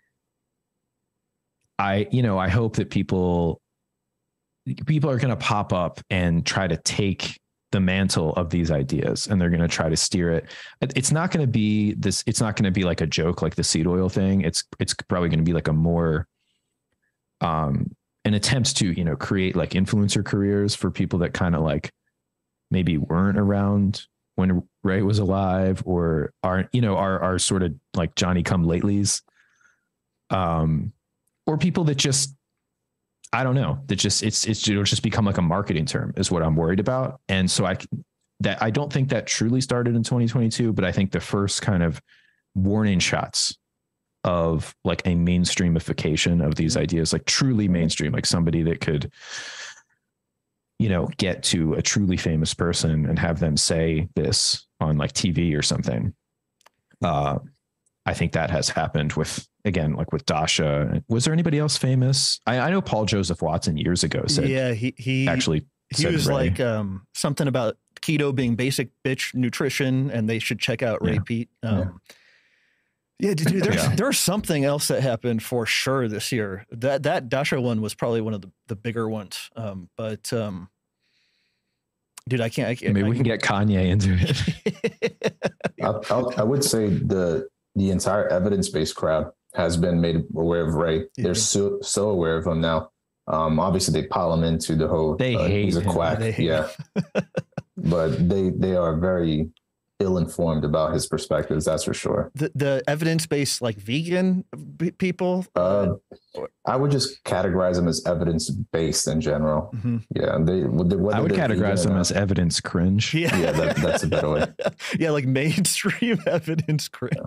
I, you know, I hope that people, people are going to pop up and try to take the mantle of these ideas and they're going to try to steer it. It's not going to be this, it's not going to be like a joke, like the seed oil thing. It's, it's probably going to be like a more, um, an attempt to, you know, create like influencer careers for people that kind of like, maybe weren't around when Ray was alive or are, you know, are, are sort of like Johnny come latelys. Um, or people that just, I don't know, that just, it's, it's, it'll just become like a marketing term is what I'm worried about. And so I, that I don't think that truly started in twenty twenty-two, but I think the first kind of warning shots of like a mainstreamification of these ideas, like truly mainstream, like somebody that could, you know, get to a truly famous person and have them say this on like T V or something. Uh, I think that has happened with, again, like with Dasha. Was there anybody else famous? I, I know Paul Joseph Watson years ago said, yeah, he, he actually he was Ray. like um, something about keto being basic bitch nutrition, and they should check out Ray Yeah. Peat. Um, yeah, dude, there's Yeah. there's something else that happened for sure this year. That that Dasha one was probably one of the, the bigger ones. Um, but um, dude, I can't. I can't Maybe I we can get Kanye into it. I'll, I'll, I would say the the entire evidence based crowd has been made aware of Ray. Yeah. They're so so aware of him now. Um, obviously, they pile him into the whole. They uh, hate he's a him. quack. They hate Yeah, but they they are very ill informed about his perspectives. That's for sure. the the evidence based like vegan b- people. Uh, I would just categorize them as evidence based in general. Mhm. Yeah, they. whether I would they're categorize vegan or them not. as evidence cringe. Yeah, Yeah, that, that's a better way. Yeah, like mainstream evidence cringe.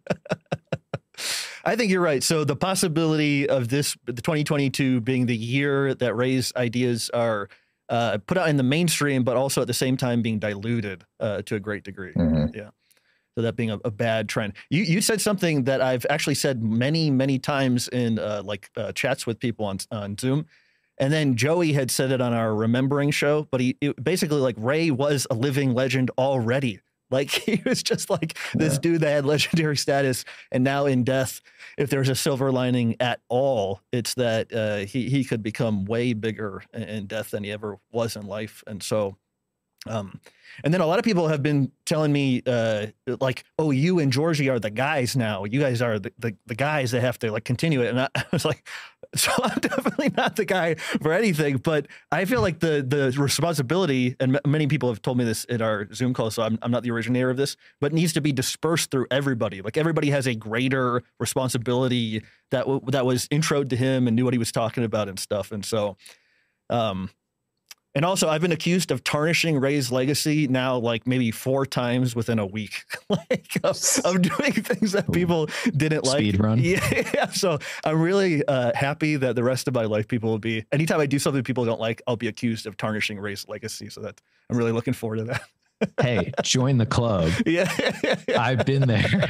I think you're right. So the possibility of this, the twenty twenty-two being the year that Ray's ideas are uh, put out in the mainstream, but also at the same time being diluted uh, to a great degree. Mhm. So that being a, a bad trend. You you said something that I've actually said many many times in uh, like uh, chats with people on on Zoom, and then Joey had said it on our Remembering show. But he it, basically like Ray was a living legend already. Like he was just like this Yeah. dude that had legendary status, and now in death, if there's a silver lining at all, it's that uh, he he could become way bigger in, in death than he ever was in life, and so. Um, and then a lot of people have been telling me, uh, like, oh, you and Georgie are the guys now. You guys are the, the, the guys that have to like continue it. And I, I was like, so I'm definitely not the guy for anything, but I feel like the, the responsibility, and m- many people have told me this in our Zoom call, so I'm, I'm not the originator of this, but needs to be dispersed through everybody. Like everybody has a greater responsibility that, w- that was introed to him and knew what he was talking about and stuff. And so, um, and also, I've been accused of tarnishing Ray's legacy now, like maybe four times within a week, like of, of doing things that people didn't like. Speed run. Yeah, yeah. So I'm really uh, happy that the rest of my life, people will be. Anytime I do something people don't like, I'll be accused of tarnishing Ray's legacy. So that I'm really looking forward to that. Hey, join the club. Yeah. I've been there.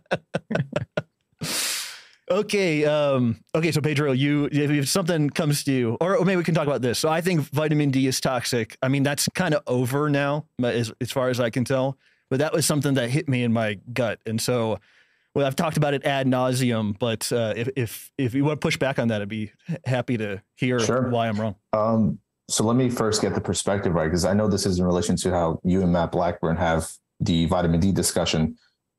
Okay. Um, okay. So Pedro, you, if something comes to you, or, or maybe we can talk about this. So I think vitamin D is toxic. I mean, that's kind of over now, as, as far as I can tell, but that was something that hit me in my gut. And so, well, I've talked about it ad nauseum, but uh, if, if, if you want to push back on that, I'd be happy to hear Sure. why I'm wrong. Um, so let me first get the perspective right, because I know this is in relation to how you and Matt Blackburn have the vitamin D discussion.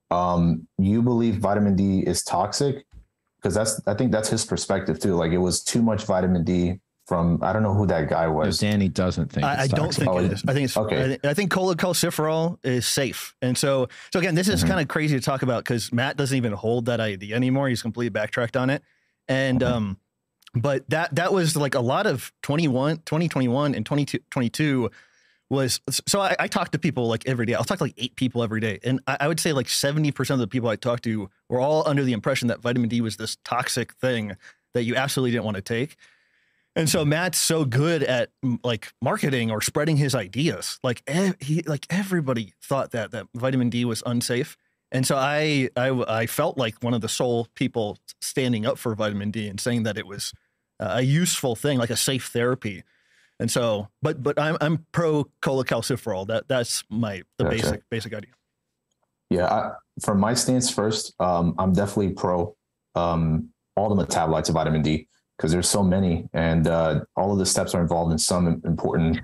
Um, you believe vitamin D is toxic? Because that's, I think that's his perspective too. Like it was too much vitamin D from, I don't know who that guy No, was. Danny doesn't think I, I it's don't toxic. think Oh, it is. I think it's okay. I, think- I think cholecalciferol is safe. And so, so again, this is Mhm. kind of crazy to talk about because Matt doesn't even hold that idea anymore. He's completely backtracked on it. And, Mhm. um, but that, that was like a lot of twenty-one, twenty twenty-one and twenty twenty-two was, so I, I talk to people like every day. I'll talk to like eight people every day. And I, I would say like seventy percent of the people I talked to were all under the impression that vitamin D was this toxic thing that you absolutely didn't want to take. And so Matt's so good at m- like marketing or spreading his ideas. Like ev- he, like everybody thought that that vitamin D was unsafe. And so I, I, I felt like one of the sole people standing up for vitamin D and saying that it was uh, a useful thing, like a safe therapy. And so, but but I'm I'm pro cholecalciferol. That that's my the Gotcha. basic basic idea. Yeah, I, from my stance first, um, I'm definitely pro um, all the metabolites of vitamin D because there's so many, and uh, all of the steps are involved in some important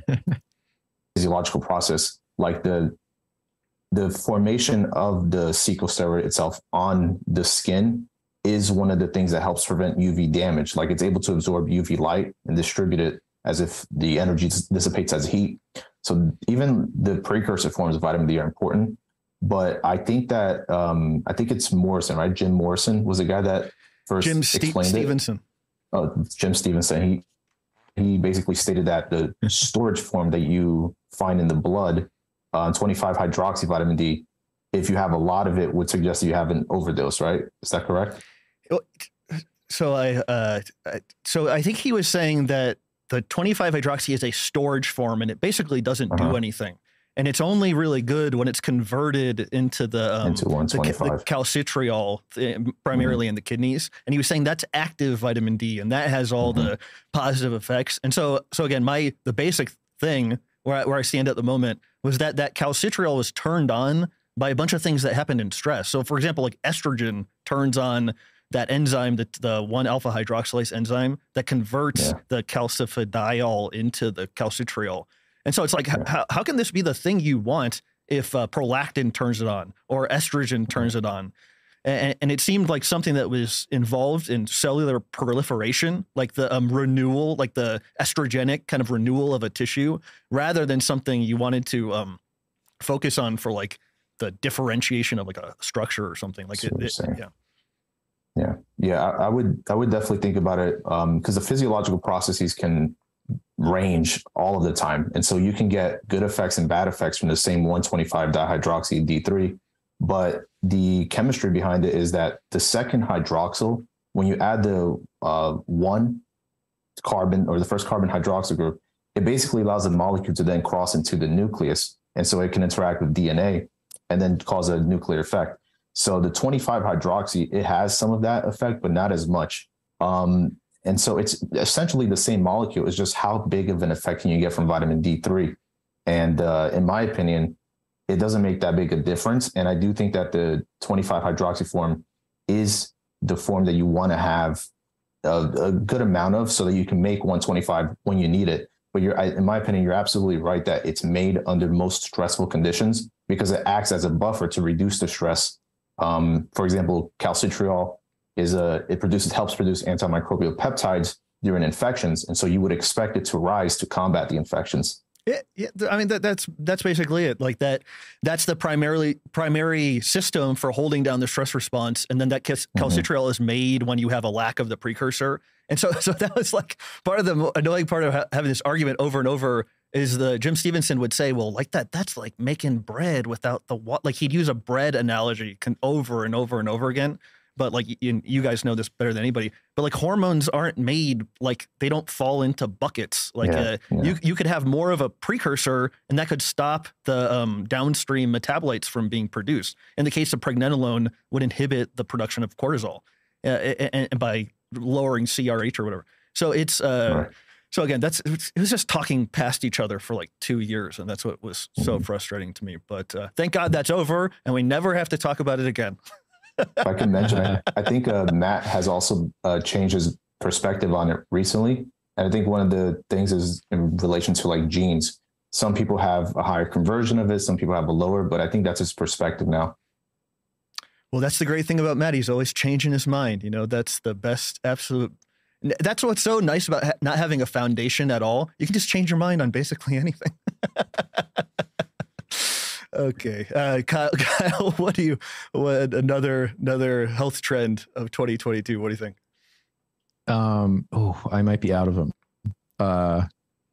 physiological process, like the the formation of the corticosteroid itself on the skin is one of the things that helps prevent U V damage. Like it's able to absorb U V light and distribute it as if the energy dissipates as heat. So even the precursor forms of vitamin D are important. But I think that um, I think it's Morrison, right? Jim Morrison was the guy that first Jim Ste- explained it. Stevenson. Oh, Jim Stevenson. He he basically stated that the storage form that you find in the blood, uh, twenty-five hydroxy vitamin D, if you have a lot of it, would suggest that you have an overdose, right? Is that correct? So I uh, I- so I think he was saying that the twenty-five hydroxy is a storage form and it basically doesn't do Uh-huh. anything. And it's only really good when it's converted into the um, Into one the, ca- the twenty-five. calcitriol, th- primarily in the kidneys. And he was saying that's active vitamin D, and that has all Mhm. the positive effects. And so, so again, my the basic thing where I, where I stand at the moment was that that calcitriol was turned on by a bunch of things that happened in stress. So, for example, like estrogen turns on that enzyme, the, the one alpha hydroxylase enzyme that converts yeah. the calcifediol into the calcitriol. And so it's like, yeah. how, how can this be the thing you want if uh, prolactin turns it on or estrogen turns it on? And, and it seemed like something that was involved in cellular proliferation, like the um, renewal, like the estrogenic kind of renewal of a tissue, rather than something you wanted to um, focus on for like the differentiation of like a structure or something. Like it, it, yeah. Yeah. Yeah. I, I would, I would definitely think about it um, because the physiological processes can range all of the time. And so you can get good effects and bad effects from the same one twenty-five dihydroxy D three. But the chemistry behind it is that the second hydroxyl, when you add the uh, one carbon or the first carbon hydroxyl group, it basically allows the molecule to then cross into the nucleus. And so it can interact with D N A and then cause a nuclear effect. So the twenty-five hydroxy, it has some of that effect, but not as much. Um, and so it's essentially the same molecule. It's just how big of an effect can you get from vitamin D three? And uh, in my opinion, it doesn't make that big a difference. And I do think that the twenty-five hydroxy form is the form that you want to have a, a good amount of so that you can make one twenty-five when you need it. But you're, I, in my opinion, you're absolutely right that it's made under most stressful conditions because it acts as a buffer to reduce the stress. Um, for example, calcitriol is a, it produces, helps produce antimicrobial peptides during infections. And so you would expect it to rise to combat the infections. Yeah, yeah, I mean that that's that's basically it. Like that, that's the primarily primary system for holding down the stress response, and then that cal- calcitriol mm-hmm. is made when you have a lack of the precursor. And so, so that was like part of the annoying part of ha- having this argument over and over. Is the Jim Stevenson would say, well, like that, that's like making bread without the what? Like he'd use a bread analogy can, over and over and over again. But like you, you guys know this better than anybody, but like hormones aren't made, like they don't fall into buckets. Like yeah, uh, yeah. you you could have more of a precursor and that could stop the um, downstream metabolites from being produced. In the case of pregnenolone, would inhibit the production of cortisol uh, and, and by lowering C R H or whatever. So it's uh, right. so again, that's it was just talking past each other for like two years, and that's what was mm-hmm. so frustrating to me. But uh, thank God that's over, and we never have to talk about it again. If I can mention, I, I think uh, Matt has also uh, changed his perspective on it recently. And I think one of the things is in relation to like genes. Some people have a higher conversion of it. Some people have a lower, but I think that's his perspective now. Well, that's the great thing about Matt. He's always changing his mind. You know, that's the best absolute. That's what's so nice about ha- not having a foundation at all. You can just change your mind on basically anything. Okay, uh, Kyle, Kyle, what do you? What another another health trend of twenty twenty-two? What do you think? Um, oh, I might be out of them. Uh,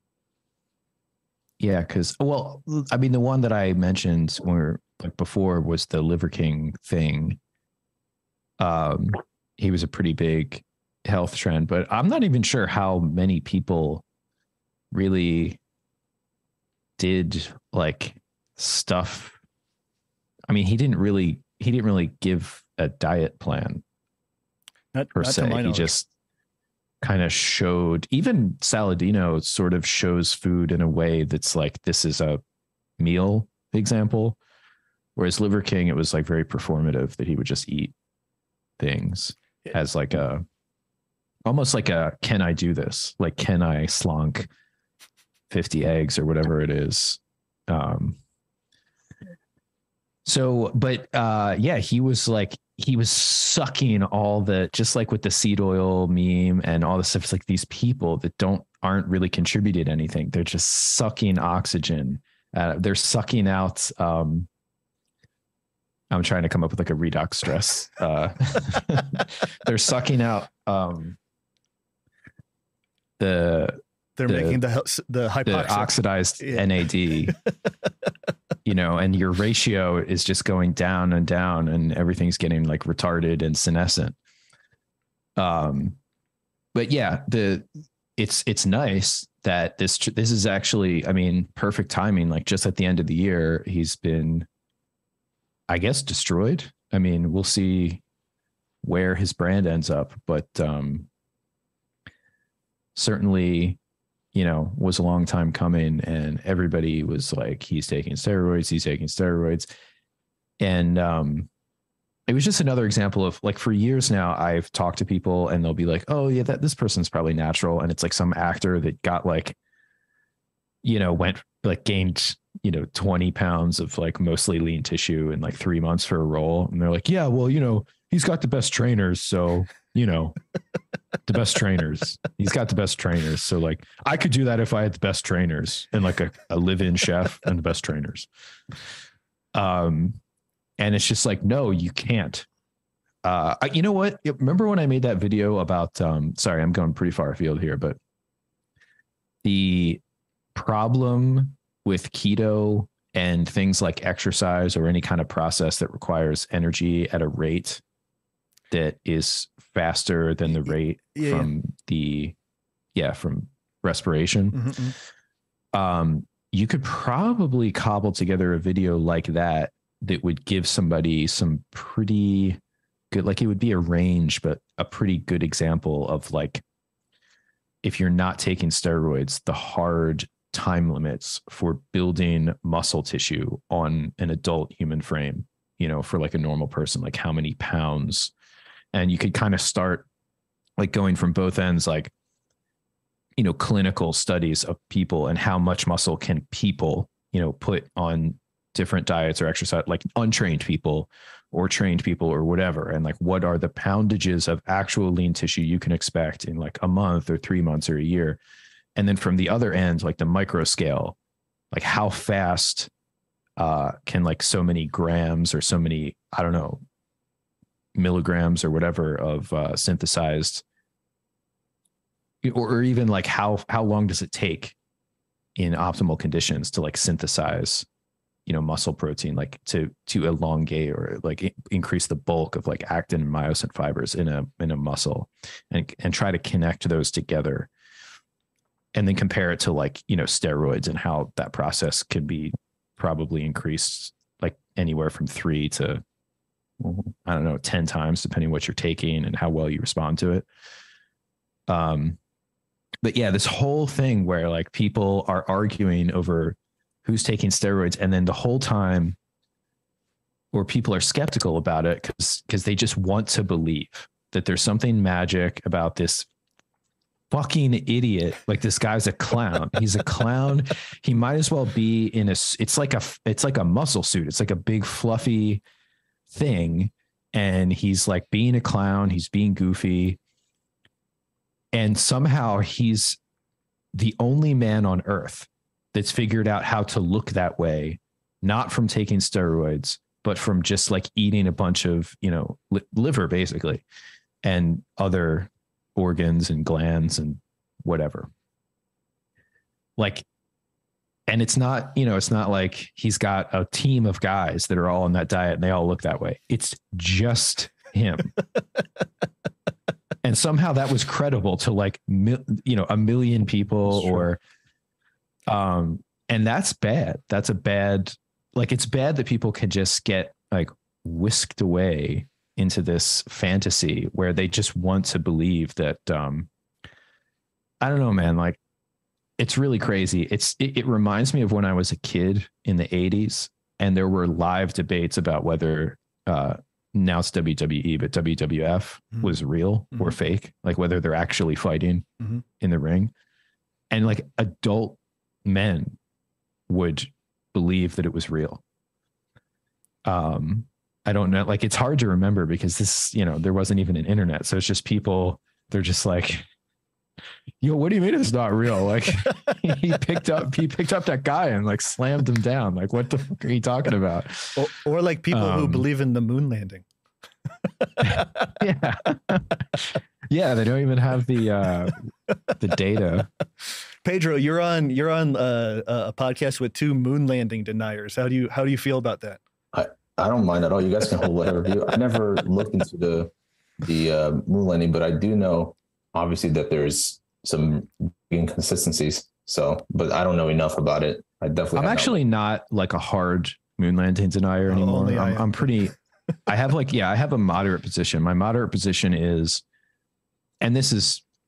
yeah, because well, I mean, the one that I mentioned when we were, like before was the Liver King thing. Um, he was a pretty big health trend, but I'm not even sure how many people really did like. Stuff. I mean, he didn't really, he didn't really give a diet plan not, per not se. He just kind of showed, even Saladino sort of shows food in a way that's like, this is a meal example. Whereas Liver King, it was like very performative that he would just eat things yeah. as like a, almost like a, can I do this? Like, can I slunk fifty eggs or whatever it is? Um, So, but uh, yeah, he was like, he was sucking all the, just like with the seed oil meme and all the stuff. It's like these people that don't, aren't really contributing anything. They're just sucking oxygen. Uh, they're sucking out. Um, I'm trying to come up with like a redox stress. Uh, they're sucking out um, the, they're the, making the, the hypoxic. The oxidized yeah. N A D. You know, and your ratio is just going down and down and everything's getting like retarded and senescent. Um, but yeah, the, it's, it's nice that this, this is actually, I mean, perfect timing. Like just at the end of the year, he's been, I guess, destroyed. I mean, we'll see where his brand ends up, but, um, certainly you know, was a long time coming, and everybody was like, he's taking steroids, he's taking steroids. And um, it was just another example of like, for years now, I've talked to people and they'll be like, oh yeah, that this person's probably natural. And it's like some actor that got like, you know, went like gained, you know, twenty pounds of like mostly lean tissue in like three months for a role. And they're like, yeah, well, you know, he's got the best trainers. So, you know, the best trainers, he's got the best trainers. So like, I could do that if I had the best trainers and like a, a live-in chef and the best trainers. Um, and it's just like, no, you can't. Uh, I, you know what? Remember when I made that video about, um, sorry, I'm going pretty far afield here, but the problem with keto and things like exercise or any kind of process that requires energy at a rate that is faster than the rate yeah, from yeah. the, yeah, from respiration. Mm-hmm. Um, you could probably cobble together a video like that that would give somebody some pretty good, like it would be a range, but a pretty good example of like, if you're not taking steroids, the hard time limits for building muscle tissue on an adult human frame, you know, for like a normal person, like how many pounds. And you could kind of start like going from both ends, like, you know, clinical studies of people and how much muscle can people, you know, put on different diets or exercise, like untrained people or trained people or whatever. And like, what are the poundages of actual lean tissue you can expect in like a month or three months or a year? And then from the other end, like the micro scale, like how fast uh, can like so many grams or so many, I don't know, milligrams or whatever of uh, synthesized, or, or even like how, how long does it take in optimal conditions to like synthesize, you know, muscle protein, like to, to elongate or like increase the bulk of like actin and myosin fibers in a, in a muscle, and, and try to connect those together. And then compare it to like, you know, steroids and how that process could be probably increased like anywhere from three to, I don't know, ten times, depending what you're taking and how well you respond to it. Um, but yeah, this whole thing where like people are arguing over who's taking steroids, and then the whole time, or people are skeptical about it because because they just want to believe that there's something magic about this fucking idiot. Like this guy's a clown. He's a clown. He might as well be in a, it's like a, it's like a muscle suit. It's like a big fluffy thing. And he's like being a clown. He's being goofy. And somehow he's the only man on earth that's figured out how to look that way, not from taking steroids, but from just like eating a bunch of, you know, li- liver basically, and other organs and glands and whatever. Like, and it's not, you know, it's not like he's got a team of guys that are all on that diet and they all look that way. It's just him. And somehow that was credible to like, mil, you know, a million people, or, um, and that's bad. That's a bad, like, it's bad that people can just get like whisked away into this fantasy where they just want to believe that, um, I don't know, man, like it's really crazy. It's, it, it reminds me of when I was a kid in the eighties and there were live debates about whether, uh, now it's W W E, but W W F mm-hmm. was real mm-hmm. or fake, like whether they're actually fighting mm-hmm. in the ring. And like adult men would believe that it was real. Um, I don't know. Like, it's hard to remember because this, you know, there wasn't even an internet. So it's just people, they're just like, yo, what do you mean it's not real? Like he picked up, he picked up that guy and like slammed him down. Like, what the fuck are you talking about? Or, or like people um, who believe in the moon landing. yeah. Yeah. They don't even have the, uh, the data. Pedro, you're on, you're on uh, a podcast with two moon landing deniers. How do you, how do you feel about that? I, I don't mind at all. You guys can hold whatever view. I never looked into the, the uh, moon landing, but I do know obviously that there's some inconsistencies. So, but I don't know enough about it. I definitely, I'm actually know. not like a hard moon landing denier oh, anymore. I'm, I'm pretty, I have like, yeah, I have a moderate position. My moderate position is, and this is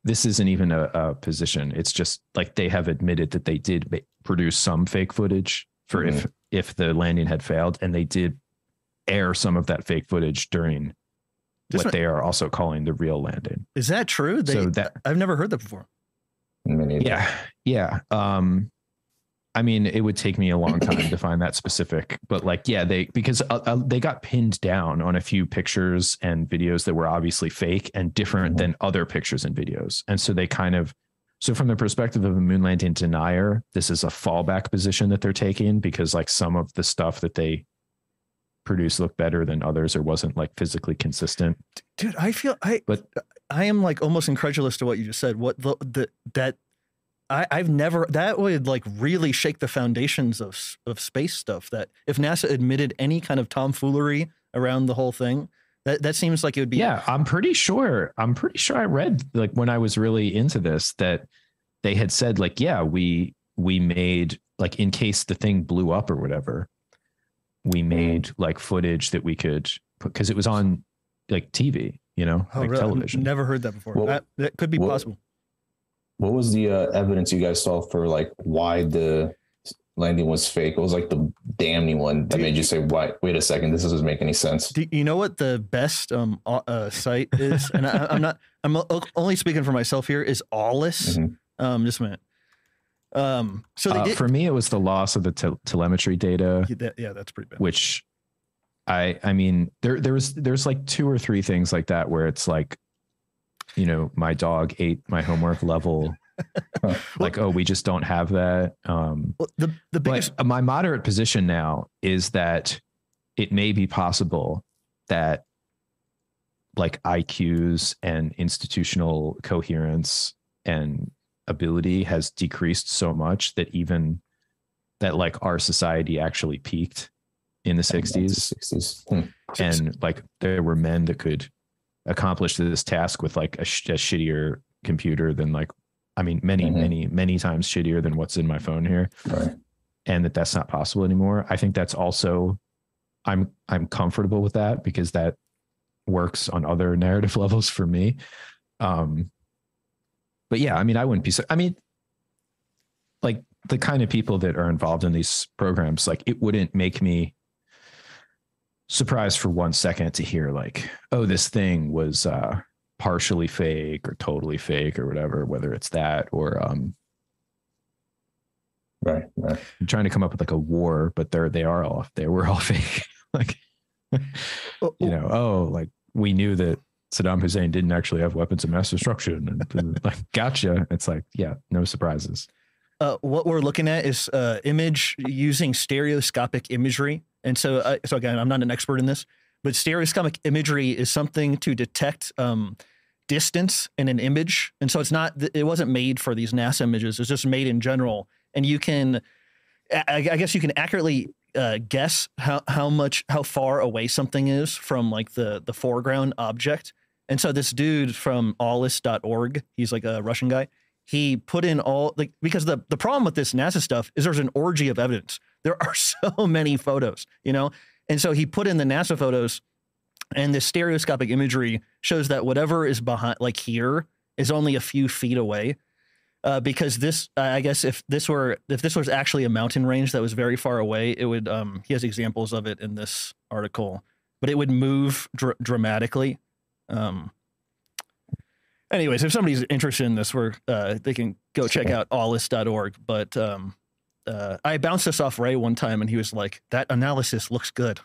this isn't even a, a position. It's just like they have admitted that they did ma- produce some fake footage for mm-hmm. if if the landing had failed, and they did air some of that fake footage during Just what they are also calling the real landing. Is that true? They, so that I've never heard that before. Yeah, yeah. Um, I mean, it would take me a long time to find that specific, but like, yeah, they because uh, uh, they got pinned down on a few pictures and videos that were obviously fake and different mm-hmm. than other pictures and videos, and so they kind of. So from the perspective of a moon landing denier, this is a fallback position that they're taking because like some of the stuff that they produce look better than others or wasn't like physically consistent. Dude, I feel I but I am like almost incredulous to what you just said. What the, the that I I've never that would like really shake the foundations of of space stuff. That if NASA admitted any kind of tomfoolery around the whole thing, that that seems like it would be. Yeah, I'm pretty sure. I'm pretty sure I read like when I was really into this that they had said like, yeah, we we made like in case the thing blew up or whatever. We made like footage that we could put because it was on like T V, you know, oh, like really? television. Never heard that before. Well, that, that could be what, possible. What was the uh, evidence you guys saw for like why the landing was fake? It was like the damning one that do made you say, "Why? Wait a second, this doesn't make any sense." Do you know what the best um uh, site is? And I, I'm not. I'm only speaking for myself here. Is Aulis? Mm-hmm. Um, just a minute. Um, so they uh, did, for me, it was the loss of the te- telemetry data. Yeah, that, yeah, that's pretty bad. Which I, I mean, there, there was, there's like two or three things like that where it's like, you know, my dog ate my homework level. Like, oh, we just don't have that. Um, well, the the biggest, but my moderate position now is that it may be possible that like I Qs and institutional coherence and ability has decreased so much that even that like our society actually peaked in the sixties sixties hmm. and like there were men that could accomplish this task with like a, sh- a shittier computer than like I mean many mm-hmm. many many times shittier than what's in my phone here right. And that that's not possible anymore. I think that's also I'm I'm comfortable with that because that works on other narrative levels for me. um But yeah, I mean, I wouldn't be, I mean, like the kind of people that are involved in these programs, like it wouldn't make me surprised for one second to hear like, oh, this thing was uh, partially fake or totally fake or whatever, whether it's that or um, right, right. I'm trying to come up with like a war, but they're, they are all, they were all fake. Like, you know, oh, like we knew that Saddam Hussein didn't actually have weapons of mass destruction. And like, gotcha. It's like, yeah, no surprises. Uh, what we're looking at is uh, image using stereoscopic imagery. And so, uh, so again, I'm not an expert in this, but stereoscopic imagery is something to detect um, distance in an image. And so it's not, it wasn't made for these NASA images. It's just made in general. And you can, I, I guess you can accurately uh, guess how, how much, how far away something is from like the, the foreground object. And so this dude from aulis dot org, he's like a Russian guy. He put in all like, because the, the problem with this NASA stuff is there's an orgy of evidence. There are so many photos, you know? And so he put in the NASA photos and the stereoscopic imagery shows that whatever is behind, like here is only a few feet away. Uh, because this, I guess if this were, if this was actually a mountain range that was very far away, it would, um, he has examples of it in this article, but it would move dr- dramatically. Um, anyways, if somebody's interested in this, we're, uh, they can go check out aulis dot org. But, um, uh, I bounced this off Ray one time and he was like, that analysis looks good.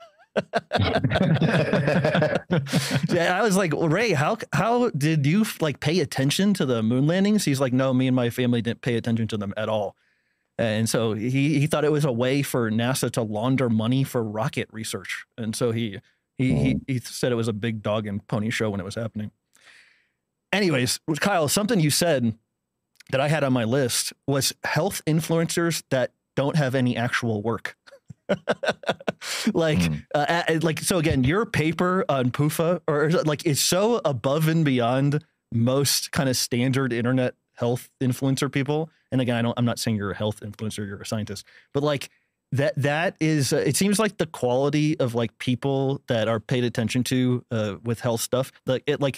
Yeah, I was like, well, Ray, how, how did you like pay attention to the moon landings? He's like, no, me and my family didn't pay attention to them at all. And so he, he thought it was a way for NASA to launder money for rocket research. And so he, He, mm. he he said it was a big dog and pony show when it was happening. Anyways, Kyle, something you said that I had on my list was health influencers that don't have any actual work. like, mm. uh, like so again, your paper on P U F A or like it's so above and beyond most kind of standard internet health influencer people. And again, I don't, I'm not saying you're a health influencer, you're a scientist, but like. That that is, uh, it seems like the quality of like people that are paid attention to uh, with health stuff, like it like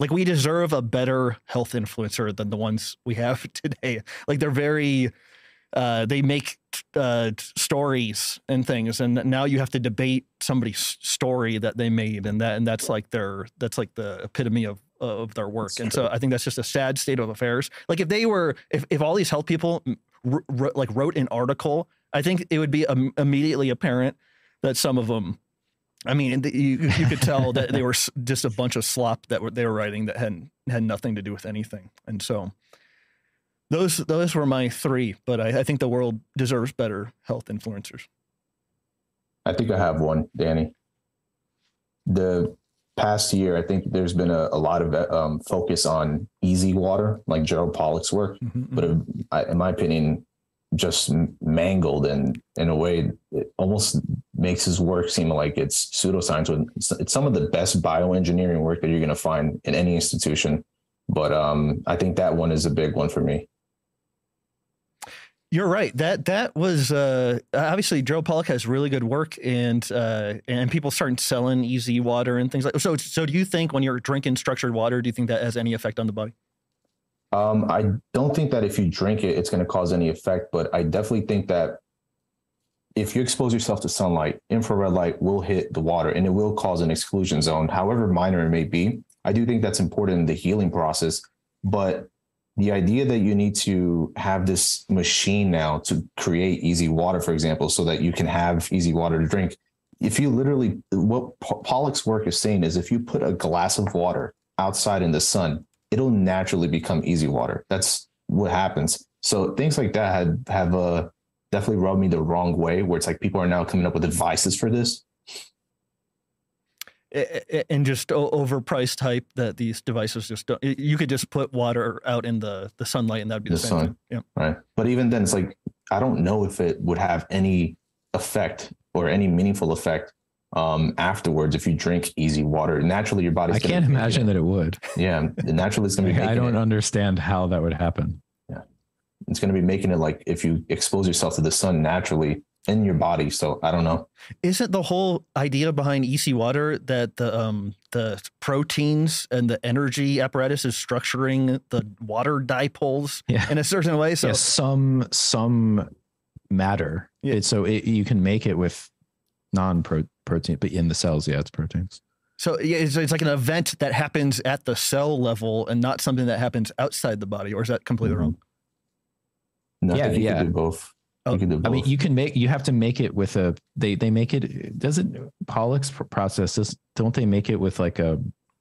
Like we deserve a better health influencer than the ones we have today. Like they're very, uh, they make uh, stories and things, and now you have to debate somebody's story that they made, and that and that's like their that's like the epitome of of their work. And so I think that's just a sad state of affairs. Like if they were, if, if all these health people r- r- like wrote an article, I think it would be um, immediately apparent that some of them, I mean, you, you could tell that they were just a bunch of slop that were, they were writing that had had nothing to do with anything. And so those, those were my three, but I, I think the world deserves better health influencers. I think I have one, Danny. The past year, I think there's been a, a lot of um, focus on easy water, like Gerald Pollack's work, mm-hmm. but it, in my opinion, just mangled, and in a way it almost makes his work seem like it's pseudoscience. When it's, it's some of the best bioengineering work that you're going to find in any institution. But um, I think that one is a big one for me. You're right. That that was uh, obviously Gerald Pollack has really good work, and uh, and people started selling easy water and things like. So so do you think when you're drinking structured water, do you think that has any effect on the body? Um, I don't think that if you drink it, it's going to cause any effect, but I definitely think that if you expose yourself to sunlight, infrared light will hit the water and it will cause an exclusion zone, however minor it may be. I do think that's important in the healing process, but the idea that you need to have this machine now to create easy water, for example, so that you can have easy water to drink. If you literally, what Pollack's work is saying is if you put a glass of water outside in the sun, it'll naturally become easy water. That's what happens. So things like that had, have uh, definitely rubbed me the wrong way, where it's like people are now coming up with devices for this. And just overpriced hype that these devices just don't, you could just put water out in the, the sunlight and that'd be the, the same sun. Yeah. Right. But even then it's like, I don't know if it would have any effect or any meaningful effect um, afterwards if you drink easy water. Naturally, your body's I can't imagine that it would. Yeah. Naturally, it's going to be. I don't it. understand how that would happen. Yeah. It's going to be making it like if you expose yourself to the sun naturally in your body. So I don't know. Isn't the whole idea behind easy water that the um the proteins and the energy apparatus is structuring the water dipoles yeah. in a certain way? So yeah, some some matter. Yeah. It, so it, you can make it with non-protein, but in the cells, yeah, it's proteins. So yeah, it's, it's like an event that happens at the cell level and not something that happens outside the body, or is that completely mm-hmm. wrong? No, yeah, I think you yeah. can do both. Oh, do both. I mean, you can make, you have to make it with a, they, they make it, doesn't Pollack's process, does, don't they make it with like a,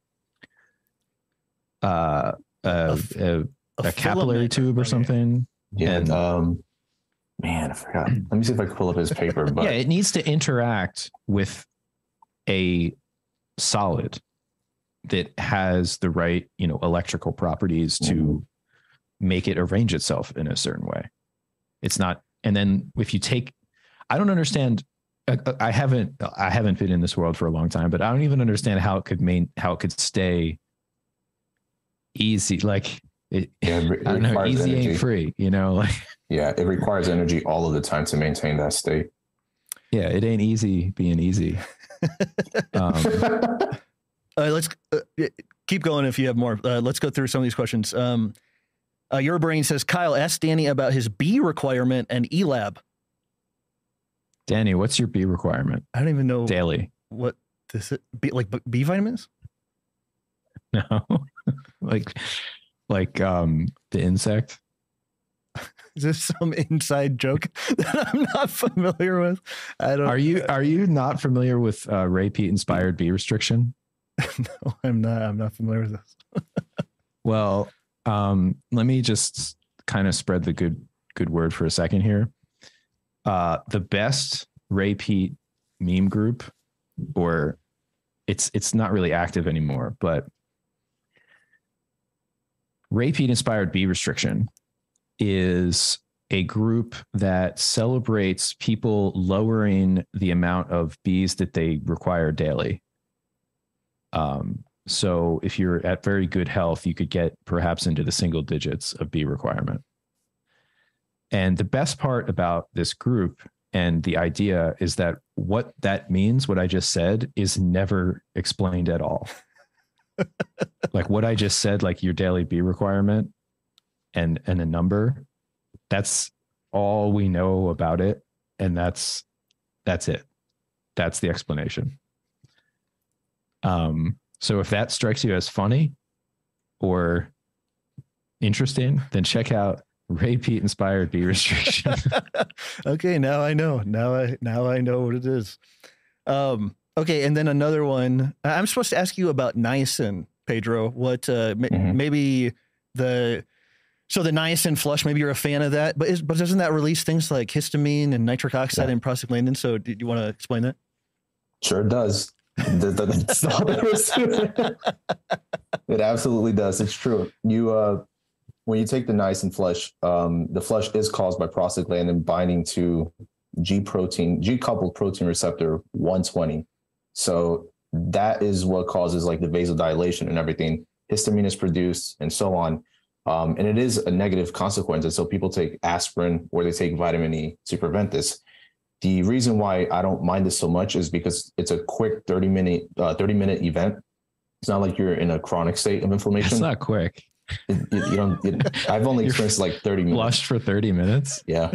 uh, a, a, a, a capillary tube or something? Yeah. And, um, man, I forgot. Let me see if I can pull up his paper. But yeah, it needs to interact with a solid that has the right, you know, electrical properties to mm-hmm. make it arrange itself in a certain way. It's not. And then if you take, I don't understand. I, I haven't, I haven't been in this world for a long time, but I don't even understand how it could main, how it could stay easy. Like it, yeah, it I don't know, easy energy. Ain't free, you know, like, yeah, it requires energy all of the time to maintain that state. Yeah. It ain't easy being easy. um, All right, let's uh, keep going. If you have more, uh, let's go through some of these questions. Um, Uh, Your Brain says, Kyle, ask Danny about his B requirement and E Lab. Danny, what's your B requirement? I don't even know. Daily. What this is? B, like B vitamins? No. like, like um, the insect? Is this some inside joke that I'm not familiar with? I don't. Are you, are you not familiar with uh, Ray Peat inspired B restriction? No, I'm not. I'm not familiar with this. Well, Um, let me just kind of spread the good, good word for a second here. Uh, the best Ray Peat meme group, or it's, it's not really active anymore, but Ray Peat inspired B restriction is a group that celebrates people lowering the amount of bees that they require daily. Um, So if you're at very good health, you could get perhaps into the single digits of B requirement. And the best part about this group and the idea is that what that means, what I just said, is never explained at all. Like what I just said, like your daily B requirement and and a number, that's all we know about it. And that's that's it. That's the explanation. Um, so if that strikes you as funny or interesting, then check out Ray Peat inspired B restriction. Okay, now I know. Now I now I know what it is. Um, okay, and then another one. I'm supposed to ask you about niacin, Pedro. What uh, m- Mhm. maybe the so the niacin flush? Maybe you're a fan of that, but is, but doesn't that release things like histamine and nitric oxide Yeah. and prostaglandin? So, do you want to explain that? Sure does. That- that- That's all there is to it. It absolutely does. It's true. You uh, when you take the niacin flush, um, the flush is caused by prostaglandin binding to G protein, G coupled protein receptor one twenty. So that is what causes like the vasodilation and everything. Histamine is produced and so on. Um, and it is a negative consequence. And so people take aspirin or they take vitamin E to prevent this. The reason why I don't mind this so much is because it's a quick thirty minute, uh, thirty minute event. It's not like you're in a chronic state of inflammation. It's not quick. It, it, you don't, it, I've only You're experienced like thirty minutes. Flushed for thirty minutes. Yeah.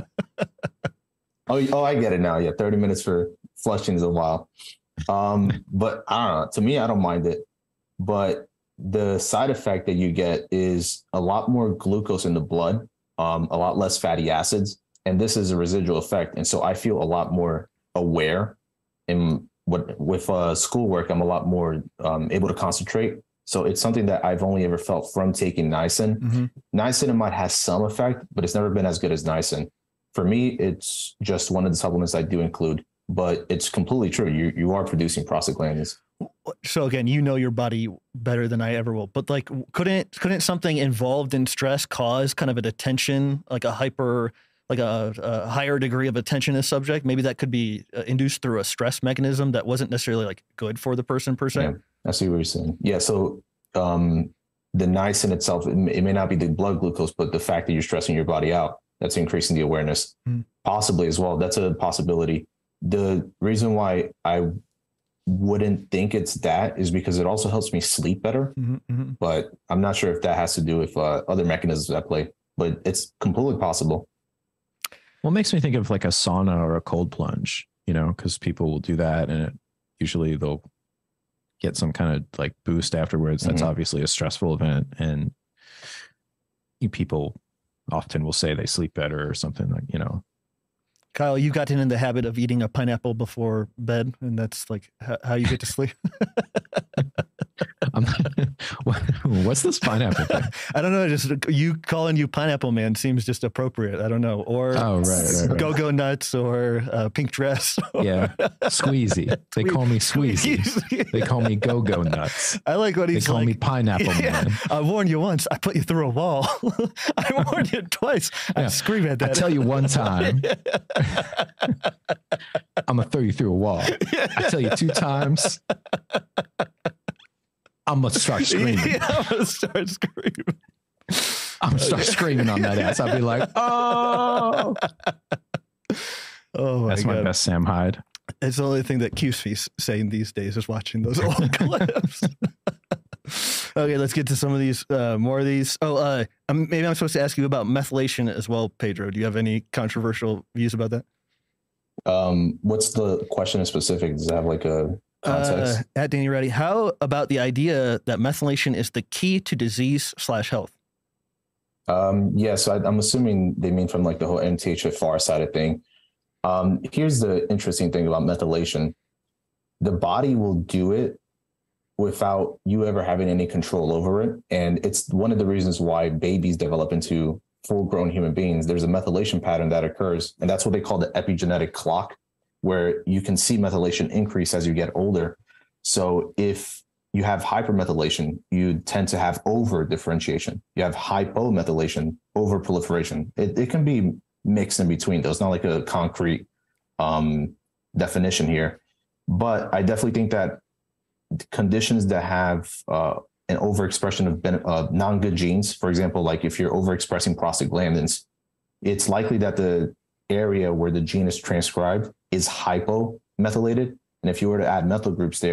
Oh, oh, I get it now. Yeah. thirty minutes for flushing is a while. Um, but I don't know. To me, I don't mind it. But the side effect that you get is a lot more glucose in the blood, um, a lot less fatty acids. And this is a residual effect. And so I feel a lot more aware in what with uh, schoolwork. I'm a lot more um, able to concentrate. So it's something that I've only ever felt from taking niacin. Mm-hmm. Niacinamide has some effect, but it's never been as good as niacin. For me, it's just one of the supplements I do include, but it's completely true. You you are producing prostaglandins. So again, you know your body better than I ever will. But like, couldn't couldn't something involved in stress cause kind of an attention, like a hyper, like a, a higher degree of attention to subject? Maybe that could be uh, induced through a stress mechanism that wasn't necessarily like good for the person per se. Yeah, I see what you're saying. Yeah. So um, the niacin itself, it may, it may not be the blood glucose, but the fact that you're stressing your body out, that's increasing the awareness, Mm. possibly as well. That's a possibility. The reason why I wouldn't think it's that is because it also helps me sleep better, Mm-hmm, mm-hmm. but I'm not sure if that has to do with uh, other mechanisms at play, but it's completely possible. Well, it makes me think of like a sauna or a cold plunge, you know, because people will do that and it, usually they'll get some kind of like boost afterwards. That's Mhm. obviously a stressful event. And you, people often will say they sleep better or something like, you know. Kyle, you got in the habit of eating a pineapple before bed, and that's like how, how you get to sleep. I'm what, what's this pineapple thing? I don't know. Just you calling you Pineapple Man seems just appropriate. I don't know. Or Oh, right, right, right. Go-Go Nuts or uh, Pink Dress. Yeah. Squeezy. They call me Squeezy. They call me Go-Go Nuts. I like what They he's call like. me Pineapple Yeah, Man. I warned you once. I put you through a wall. I warned you twice. I Yeah. scream at I that. tell you one time, I'm gonna throw you through a wall. I tell you two times, I'm gonna start screaming. Yeah, I'm gonna start screaming. I'm gonna start screaming on that ass. I'll be like, oh, Oh my that's God. my best Sam Hyde. It's the only thing that keeps me s- sane these days is watching those old clips. Okay, let's get to some of these, uh, more of these. Oh, uh, um, maybe I'm supposed to ask you about methylation as well, Pedro. Do you have any controversial views about that? Um, what's the question in specific? Does it have like a context? Uh, at Danny Reddy, how about the idea that methylation is the key to disease slash health? Um, yeah, so I, I'm assuming they mean from like the whole M T H F R side of thing. Um, here's the interesting thing about methylation. The body will do it without you ever having any control over it. And it's one of the reasons why babies develop into full-grown human beings. There's a methylation pattern that occurs, and that's what they call the epigenetic clock, where you can see methylation increase as you get older. So if you have hypermethylation, you tend to have over differentiation. You have hypomethylation, over proliferation. It, it can be mixed in between. There's not like a concrete um, definition here, but I definitely think that conditions that have uh, an overexpression of ben- uh, non-good genes, for example, like if you're overexpressing prostaglandins, it's likely that the area where the gene is transcribed is hypomethylated. And if you were to add methyl groups there,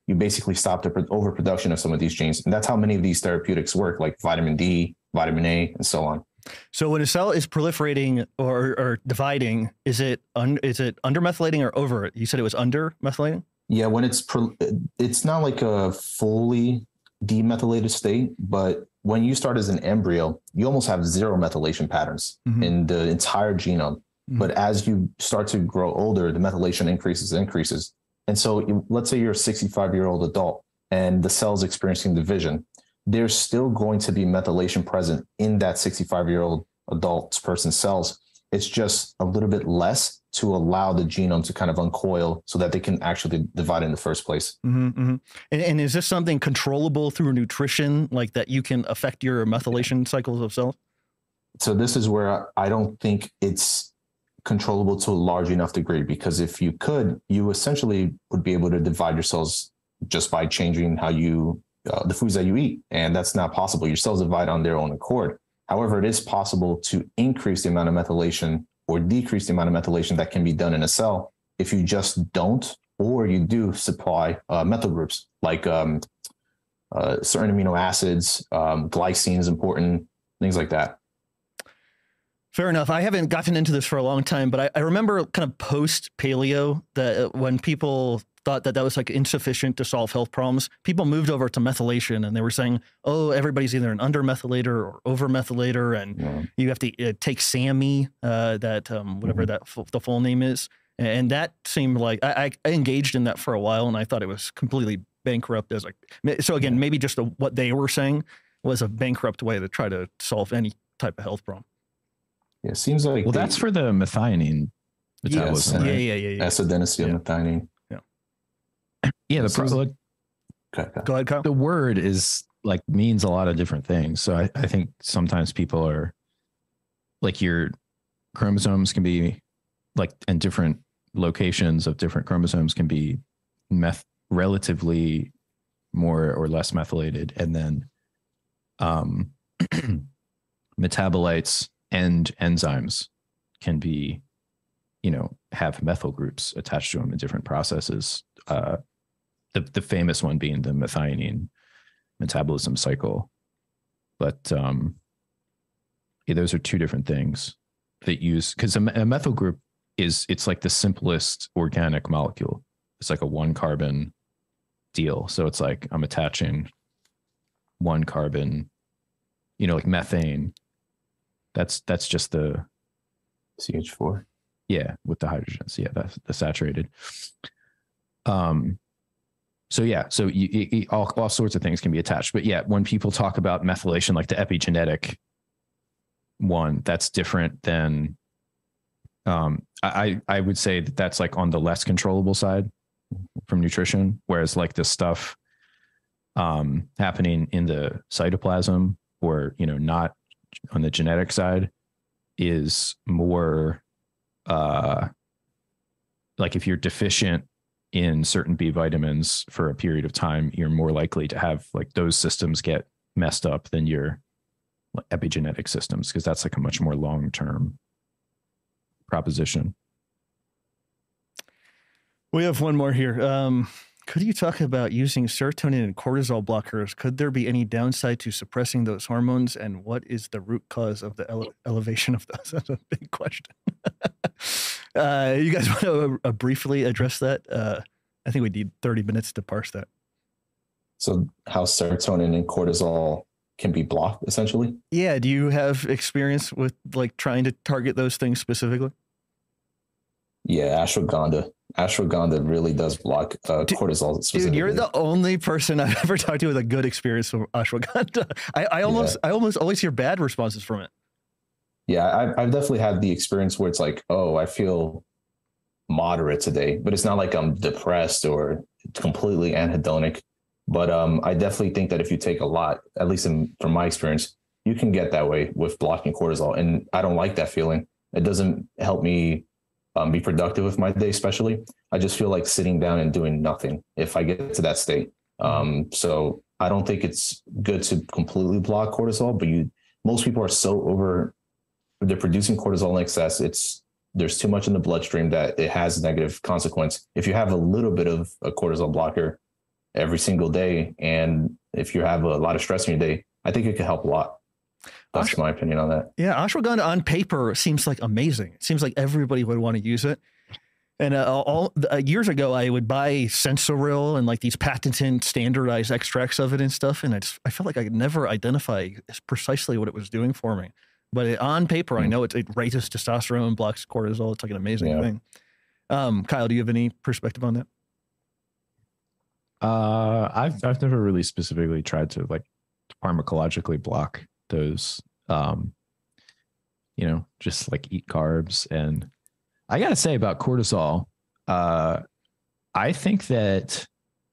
you basically stop the overproduction of some of these genes. And that's how many of these therapeutics work, like vitamin D, vitamin A, and so on. So when a cell is proliferating or, or dividing, is it un, is it undermethylating or over it? You said it was undermethylating? Yeah, when it's pro, it's not like a fully demethylated state, but when you start as an embryo, you almost have zero methylation patterns mm-hmm. in the entire genome. Mm-hmm. But as you start to grow older, the methylation increases, increases. And so you, let's say you're a sixty-five year old adult and the cell's experiencing division. There's still going to be methylation present in that sixty-five year old adult person's cells. It's just a little bit less to allow the genome to kind of uncoil so that they can actually divide in the first place. Mm-hmm, mm-hmm. And, and is this something controllable through nutrition, like that you can affect your methylation cycles of cells? So this is where I don't think it's controllable to a large enough degree, because if you could, you essentially would be able to divide your cells just by changing how you, uh, the foods that you eat. And that's not possible. Your cells divide on their own accord. However, it is possible to increase the amount of methylation or decrease the amount of methylation that can be done in a cell if you just don't, or you do supply uh, methyl groups like um, uh, certain amino acids, um, glycine is important, things like that. Fair enough. I haven't gotten into this for a long time, but I, I remember kind of post paleo that when people thought that that was like insufficient to solve health problems, people moved over to methylation and they were saying, oh, everybody's either an undermethylator or overmethylator, and yeah. you have to uh, take SAMe, uh, that um, whatever mm-hmm. that f- the full name is. And that seemed like I, I engaged in that for a while, and I thought it was completely bankrupt as like, so again, yeah. maybe just a, what they were saying was a bankrupt way to try to solve any type of health problem. Yeah, it seems like well, they, that's for the methionine metabolism. Yes, right? yeah, yeah, yeah, yeah. Acetyldenosylmethionine. Yeah. Yeah, the pro- like, okay, okay. Go ahead, Kyle. The word is like means a lot of different things. So I, I think sometimes people are like, your chromosomes can be like, and different locations of different chromosomes can be meth relatively more or less methylated, and then um, metabolites and enzymes can be, you know, have methyl groups attached to them in different processes. Uh, the the famous one being the methionine metabolism cycle. But um, yeah, those are two different things that use, because a, a methyl group is, it's like the simplest organic molecule. It's like a one carbon deal. So it's like I'm attaching one carbon, you know, like methane. That's that's just the C H four. Yeah, with the hydrogens. Yeah, that's the saturated. Um, so yeah, so you, you, all all sorts of things can be attached. But yeah, when people talk about methylation, like the epigenetic one, that's different than. Um, I I would say that that's like on the less controllable side from nutrition, whereas like the stuff um, happening in the cytoplasm, or you know, not on the genetic side, is more uh, like if you're deficient in certain B vitamins for a period of time, you're more likely to have like those systems get messed up than your like, epigenetic systems, because that's like a much more long-term proposition. We have one more here. Um, could you talk about using serotonin and cortisol blockers? Could there be any downside to suppressing those hormones? And what is the root cause of the ele- elevation of those? That's a big question. uh, you guys want to uh, briefly address that? Uh, I think we need thirty minutes to parse that. So how serotonin and cortisol can be blocked, essentially? Yeah. Do you have experience with like trying to target those things specifically? Yeah, ashwagandha. Ashwagandha really does block uh, dude, cortisol specifically. Dude, you're the only person I've ever talked to with a good experience with ashwagandha. I, I almost, yeah. I almost always hear bad responses from it. Yeah, I've, I've definitely had the experience where it's like, oh, I feel moderate today, but it's not like I'm depressed or completely anhedonic. But um, I definitely think that if you take a lot, at least in, from my experience, you can get that way with blocking cortisol. And I don't like that feeling. It doesn't help me Um, be productive with my day, especially. I just feel like sitting down and doing nothing if I get to that state. Um, so I don't think it's good to completely block cortisol, but you, most people are so over, they're producing cortisol in excess. It's, there's too much in the bloodstream that it has a negative consequence. If you have a little bit of a cortisol blocker, every single day. And if you have a lot of stress in your day, I think it could help a lot. That's Ashw- my opinion on that. Yeah, ashwagandha on paper seems like amazing. It seems like everybody would want to use it. And uh, all uh, years ago, I would buy Sensoril and like these patented standardized extracts of it and stuff. And I just, I felt like I could never identify precisely what it was doing for me. But it, on paper, mm. I know it, it raises testosterone, blocks cortisol. It's like an amazing yeah. thing. Um, Kyle, do you have any perspective on that? Uh, I've I've never really specifically tried to like pharmacologically block those. Um, you know, just like eat carbs. And I gotta say about cortisol, uh, I think that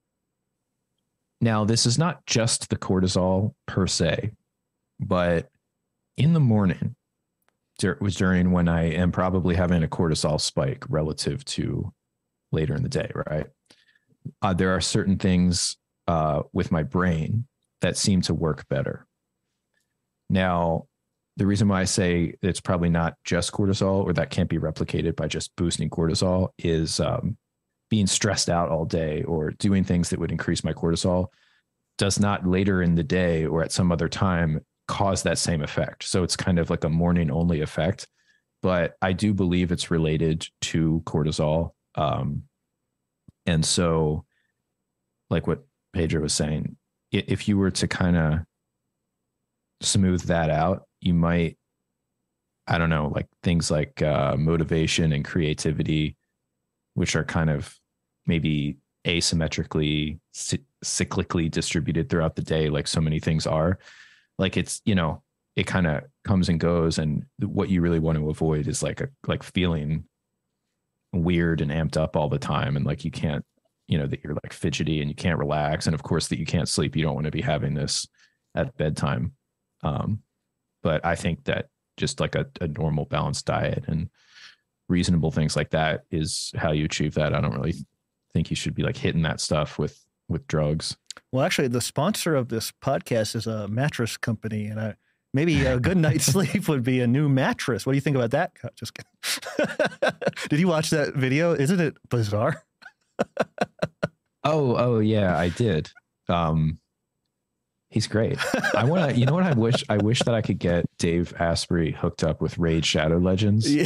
now this is not just the cortisol per se, but in the morning, it was during when I am probably having a cortisol spike relative to later in the day, right? Uh, there are certain things uh, with my brain that seem to work better. Now, the reason why I say it's probably not just cortisol or that can't be replicated by just boosting cortisol is um, being stressed out all day or doing things that would increase my cortisol does not later in the day or at some other time cause that same effect. So it's kind of like a morning only effect, but I do believe it's related to cortisol. Um, and so like what Pedro was saying, if you were to kind of smooth that out, you might, I don't know, like things like uh, motivation and creativity, which are kind of maybe asymmetrically, c- cyclically distributed throughout the day, like so many things are. Like it's, you know, it kind of comes and goes. And what you really want to avoid is like a, like feeling weird and amped up all the time. And like, you can't, you know, that you're like fidgety and you can't relax. And of course that you can't sleep. You don't want to be having this at bedtime. Um, but I think that just like a, a normal balanced diet and reasonable things like that is how you achieve that. I don't really think you should be like hitting that stuff with, with drugs. Well, actually, the sponsor of this podcast is a mattress company, and I, maybe a good night's sleep would be a new mattress. What do you think about that? Just kidding. Did you watch that video? Isn't it bizarre? oh, oh yeah, I did. Um, he's great. I want to. You know what? I wish. I wish that I could get Dave Asprey hooked up with Raid Shadow Legends. Yeah.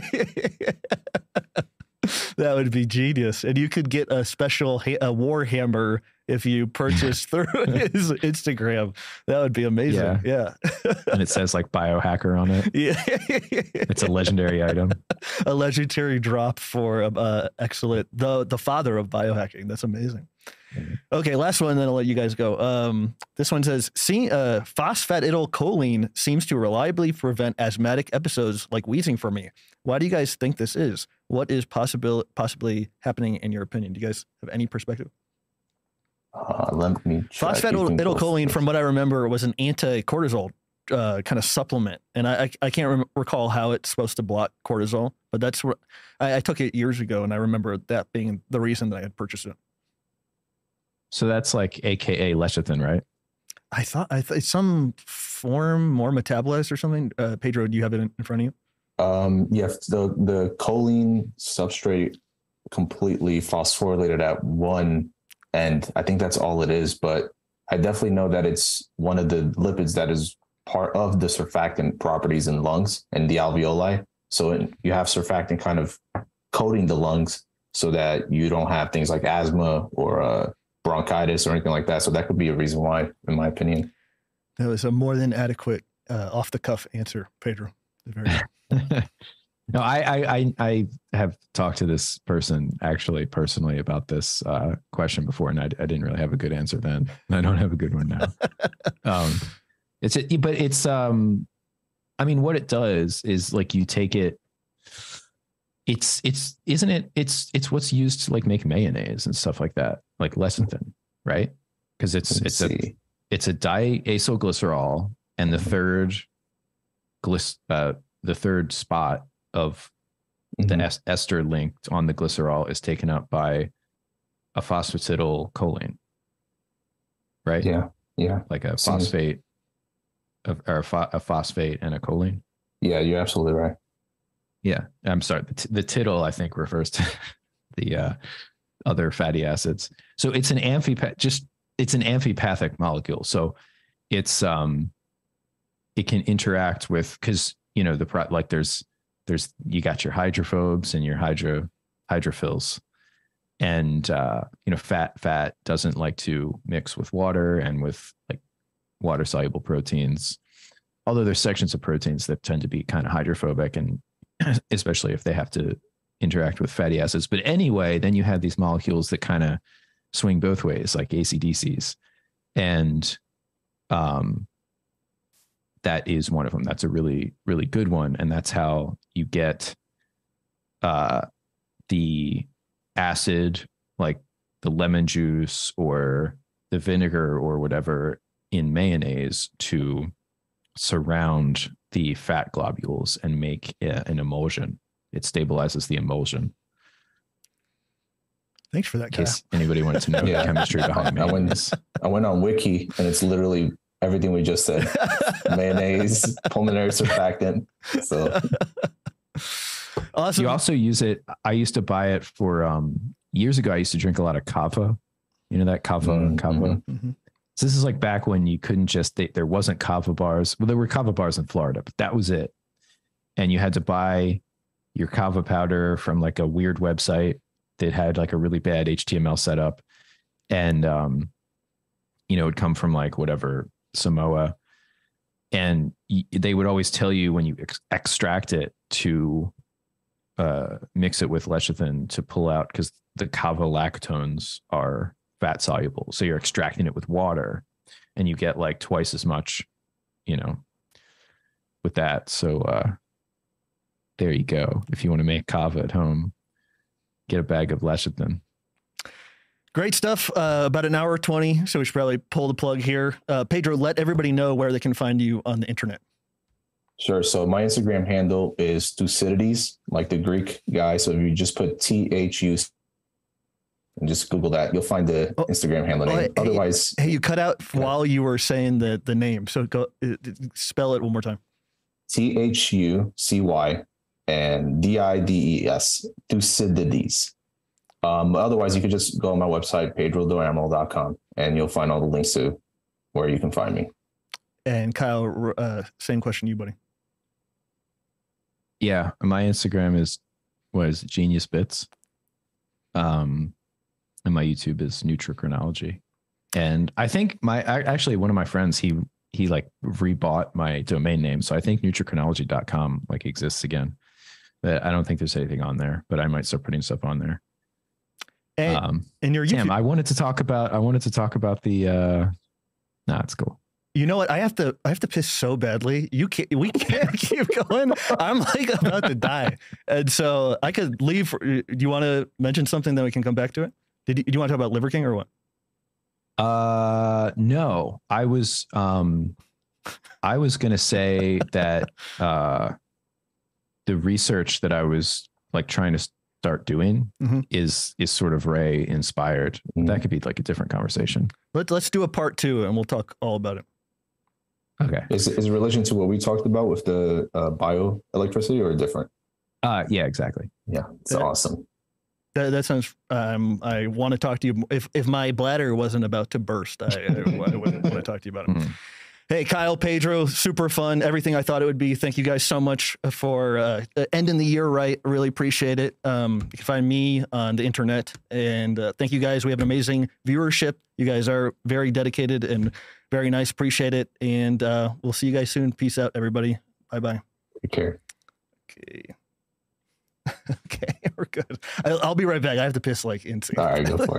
That would be genius. And you could get a special ha- a Warhammer if you purchase through his Instagram. That would be amazing. Yeah. yeah. And it says like biohacker on it. Yeah. It's a legendary item. A legendary drop for uh, excellent, the, the father of biohacking. That's amazing. Mm-hmm. Okay, last one, then I'll let you guys go. Um, this one says, See, uh, phosphatidylcholine seems to reliably prevent asthmatic episodes like wheezing for me. Why do you guys think this is? What is possible, possibly happening in your opinion? Do you guys have any perspective? Uh, let me Phosphatidylcholine, from what I remember, was an anti-cortisol uh, kind of supplement. And I, I, I can't rem- recall how it's supposed to block cortisol, but that's what I, I took it years ago. And I remember that being the reason that I had purchased it. So that's like A K A lecithin, right? I thought I th- some form more metabolized or something. Uh, Pedro, do you have it in, in front of you? Um, yeah, the, the choline substrate completely phosphorylated at one end. I think that's all it is, but I definitely know that it's one of the lipids that is part of the surfactant properties in lungs and the alveoli. So it, you have surfactant kind of coating the lungs so that you don't have things like asthma or uh, bronchitis or anything like that. So that could be a reason why, in my opinion. That was a more than adequate uh, off the cuff answer, Pedro. Very No, I, I, I, I have talked to this person actually personally about this uh, question before, and I, I didn't really have a good answer then. I don't have a good one now. um, it's, it, but it's, um, I mean, what it does is like you take it. It's, it's, isn't it? It's, it's what's used to like make mayonnaise and stuff like that, like lecithin, right? Because it's, Let's it's see. a, it's a diacylglycerol, and the third, glyc, uh, the third spot of the mm-hmm. es- ester linked on the glycerol is taken up by a phosphatidylcholine, right? Yeah, yeah. Like a Seems... phosphate, of, or a, pho- a phosphate and a choline. Yeah, you're absolutely right. Yeah, I'm sorry. The, t- the tittle, I think, refers to the uh, other fatty acids. So it's an amphipath, just it's an amphipathic molecule. So it's um, it can interact with, because you know the pro, like there's there's you got your hydrophobes and your hydro hydrophils, and uh, you know fat fat doesn't like to mix with water and with like water soluble proteins. Although there's sections of proteins that tend to be kind of hydrophobic, and especially if they have to interact with fatty acids. But anyway, then you have these molecules that kind of swing both ways, like A C D Cs. And um, that is one of them. That's a really, really good one. And that's how you get uh, the acid, like the lemon juice or the vinegar or whatever in mayonnaise, to surround the fat globules and make a, an emulsion. It stabilizes the emulsion. Thanks for that, in case Kyle. Anybody wanted to know yeah. the chemistry behind I went, I went on Wiki, and it's literally everything we just said. Mayonnaise, pulmonary surfactant. So awesome. You also use it. I used to buy it for um years ago. I used to drink a lot of kava. You know that kava mm-hmm. and kava. Mm-hmm. So this is like back when you couldn't just, they, there wasn't kava bars. Well, there were kava bars in Florida, but that was it. And you had to buy your kava powder from like a weird website that had like a really bad H T M L setup. And, um, you know, it would come from like whatever, Samoa. And y- they would always tell you when you ex- extract it to uh, mix it with lecithin to pull out, because the kava lactones are fat soluble. So you're extracting it with water and you get like twice as much, you know, with that. So uh, there you go. If you want to make kava at home, get a bag of lecithin. Great stuff. Uh, about an hour twenty. So we should probably pull the plug here. Uh, Pedro, let everybody know where they can find you on the internet. Sure. So my Instagram handle is Thucydides, like the Greek guy. So if you just put T H U and just Google that, you'll find the oh, Instagram handle name. Oh, hey, Otherwise, hey, you cut out while you were saying the the name. So go uh, spell it one more time. T H U C Y and D I D E S, Thucydides. Um, otherwise, you could just go on my website, pedro do amaral dot com, and you'll find all the links to where you can find me. And Kyle, uh, same question to you, buddy. Yeah, my Instagram is, what is it, Genius Bits. Um, and my YouTube is Nutrichronology. And I think my, actually one of my friends, he, he like rebought my domain name. So I think nutrichronology dot com like exists again, but I don't think there's anything on there, but I might start putting stuff on there. And, um, and your YouTube. Damn, I wanted to talk about, I wanted to talk about the, uh, nah, it's cool. You know what? I have to. I have to piss so badly. You can't. We can't keep going. I'm like about to die, and so I could leave. For, do you want to mention something that we can come back to it? Did you, do you want to talk about Liver King or what? Uh, no. I was. Um, I was gonna say that uh, the research that I was like trying to start doing mm-hmm. is is sort of Ray inspired. Mm-hmm. That could be like a different conversation. Let's let's do a part two, and we'll talk all about it. Okay. Is is in relation to what we talked about with the uh, bioelectricity or different? Uh, yeah, exactly. Yeah, it's that, awesome. That, that sounds. Um, I want to talk to you. If if my bladder wasn't about to burst, I, I, I wouldn't want to talk to you about it. Mm-hmm. Hey, Kyle, Pedro, super fun. Everything I thought it would be. Thank you guys so much for uh, ending the year right. Really appreciate it. Um, you can find me on the internet. And uh, thank you guys. We have an amazing viewership. You guys are very dedicated and very nice. Appreciate it. And uh, we'll see you guys soon. Peace out, everybody. Bye-bye. Take care. Okay. Okay, we're good. I'll, I'll be right back. I have to piss like insane. All right, go for it.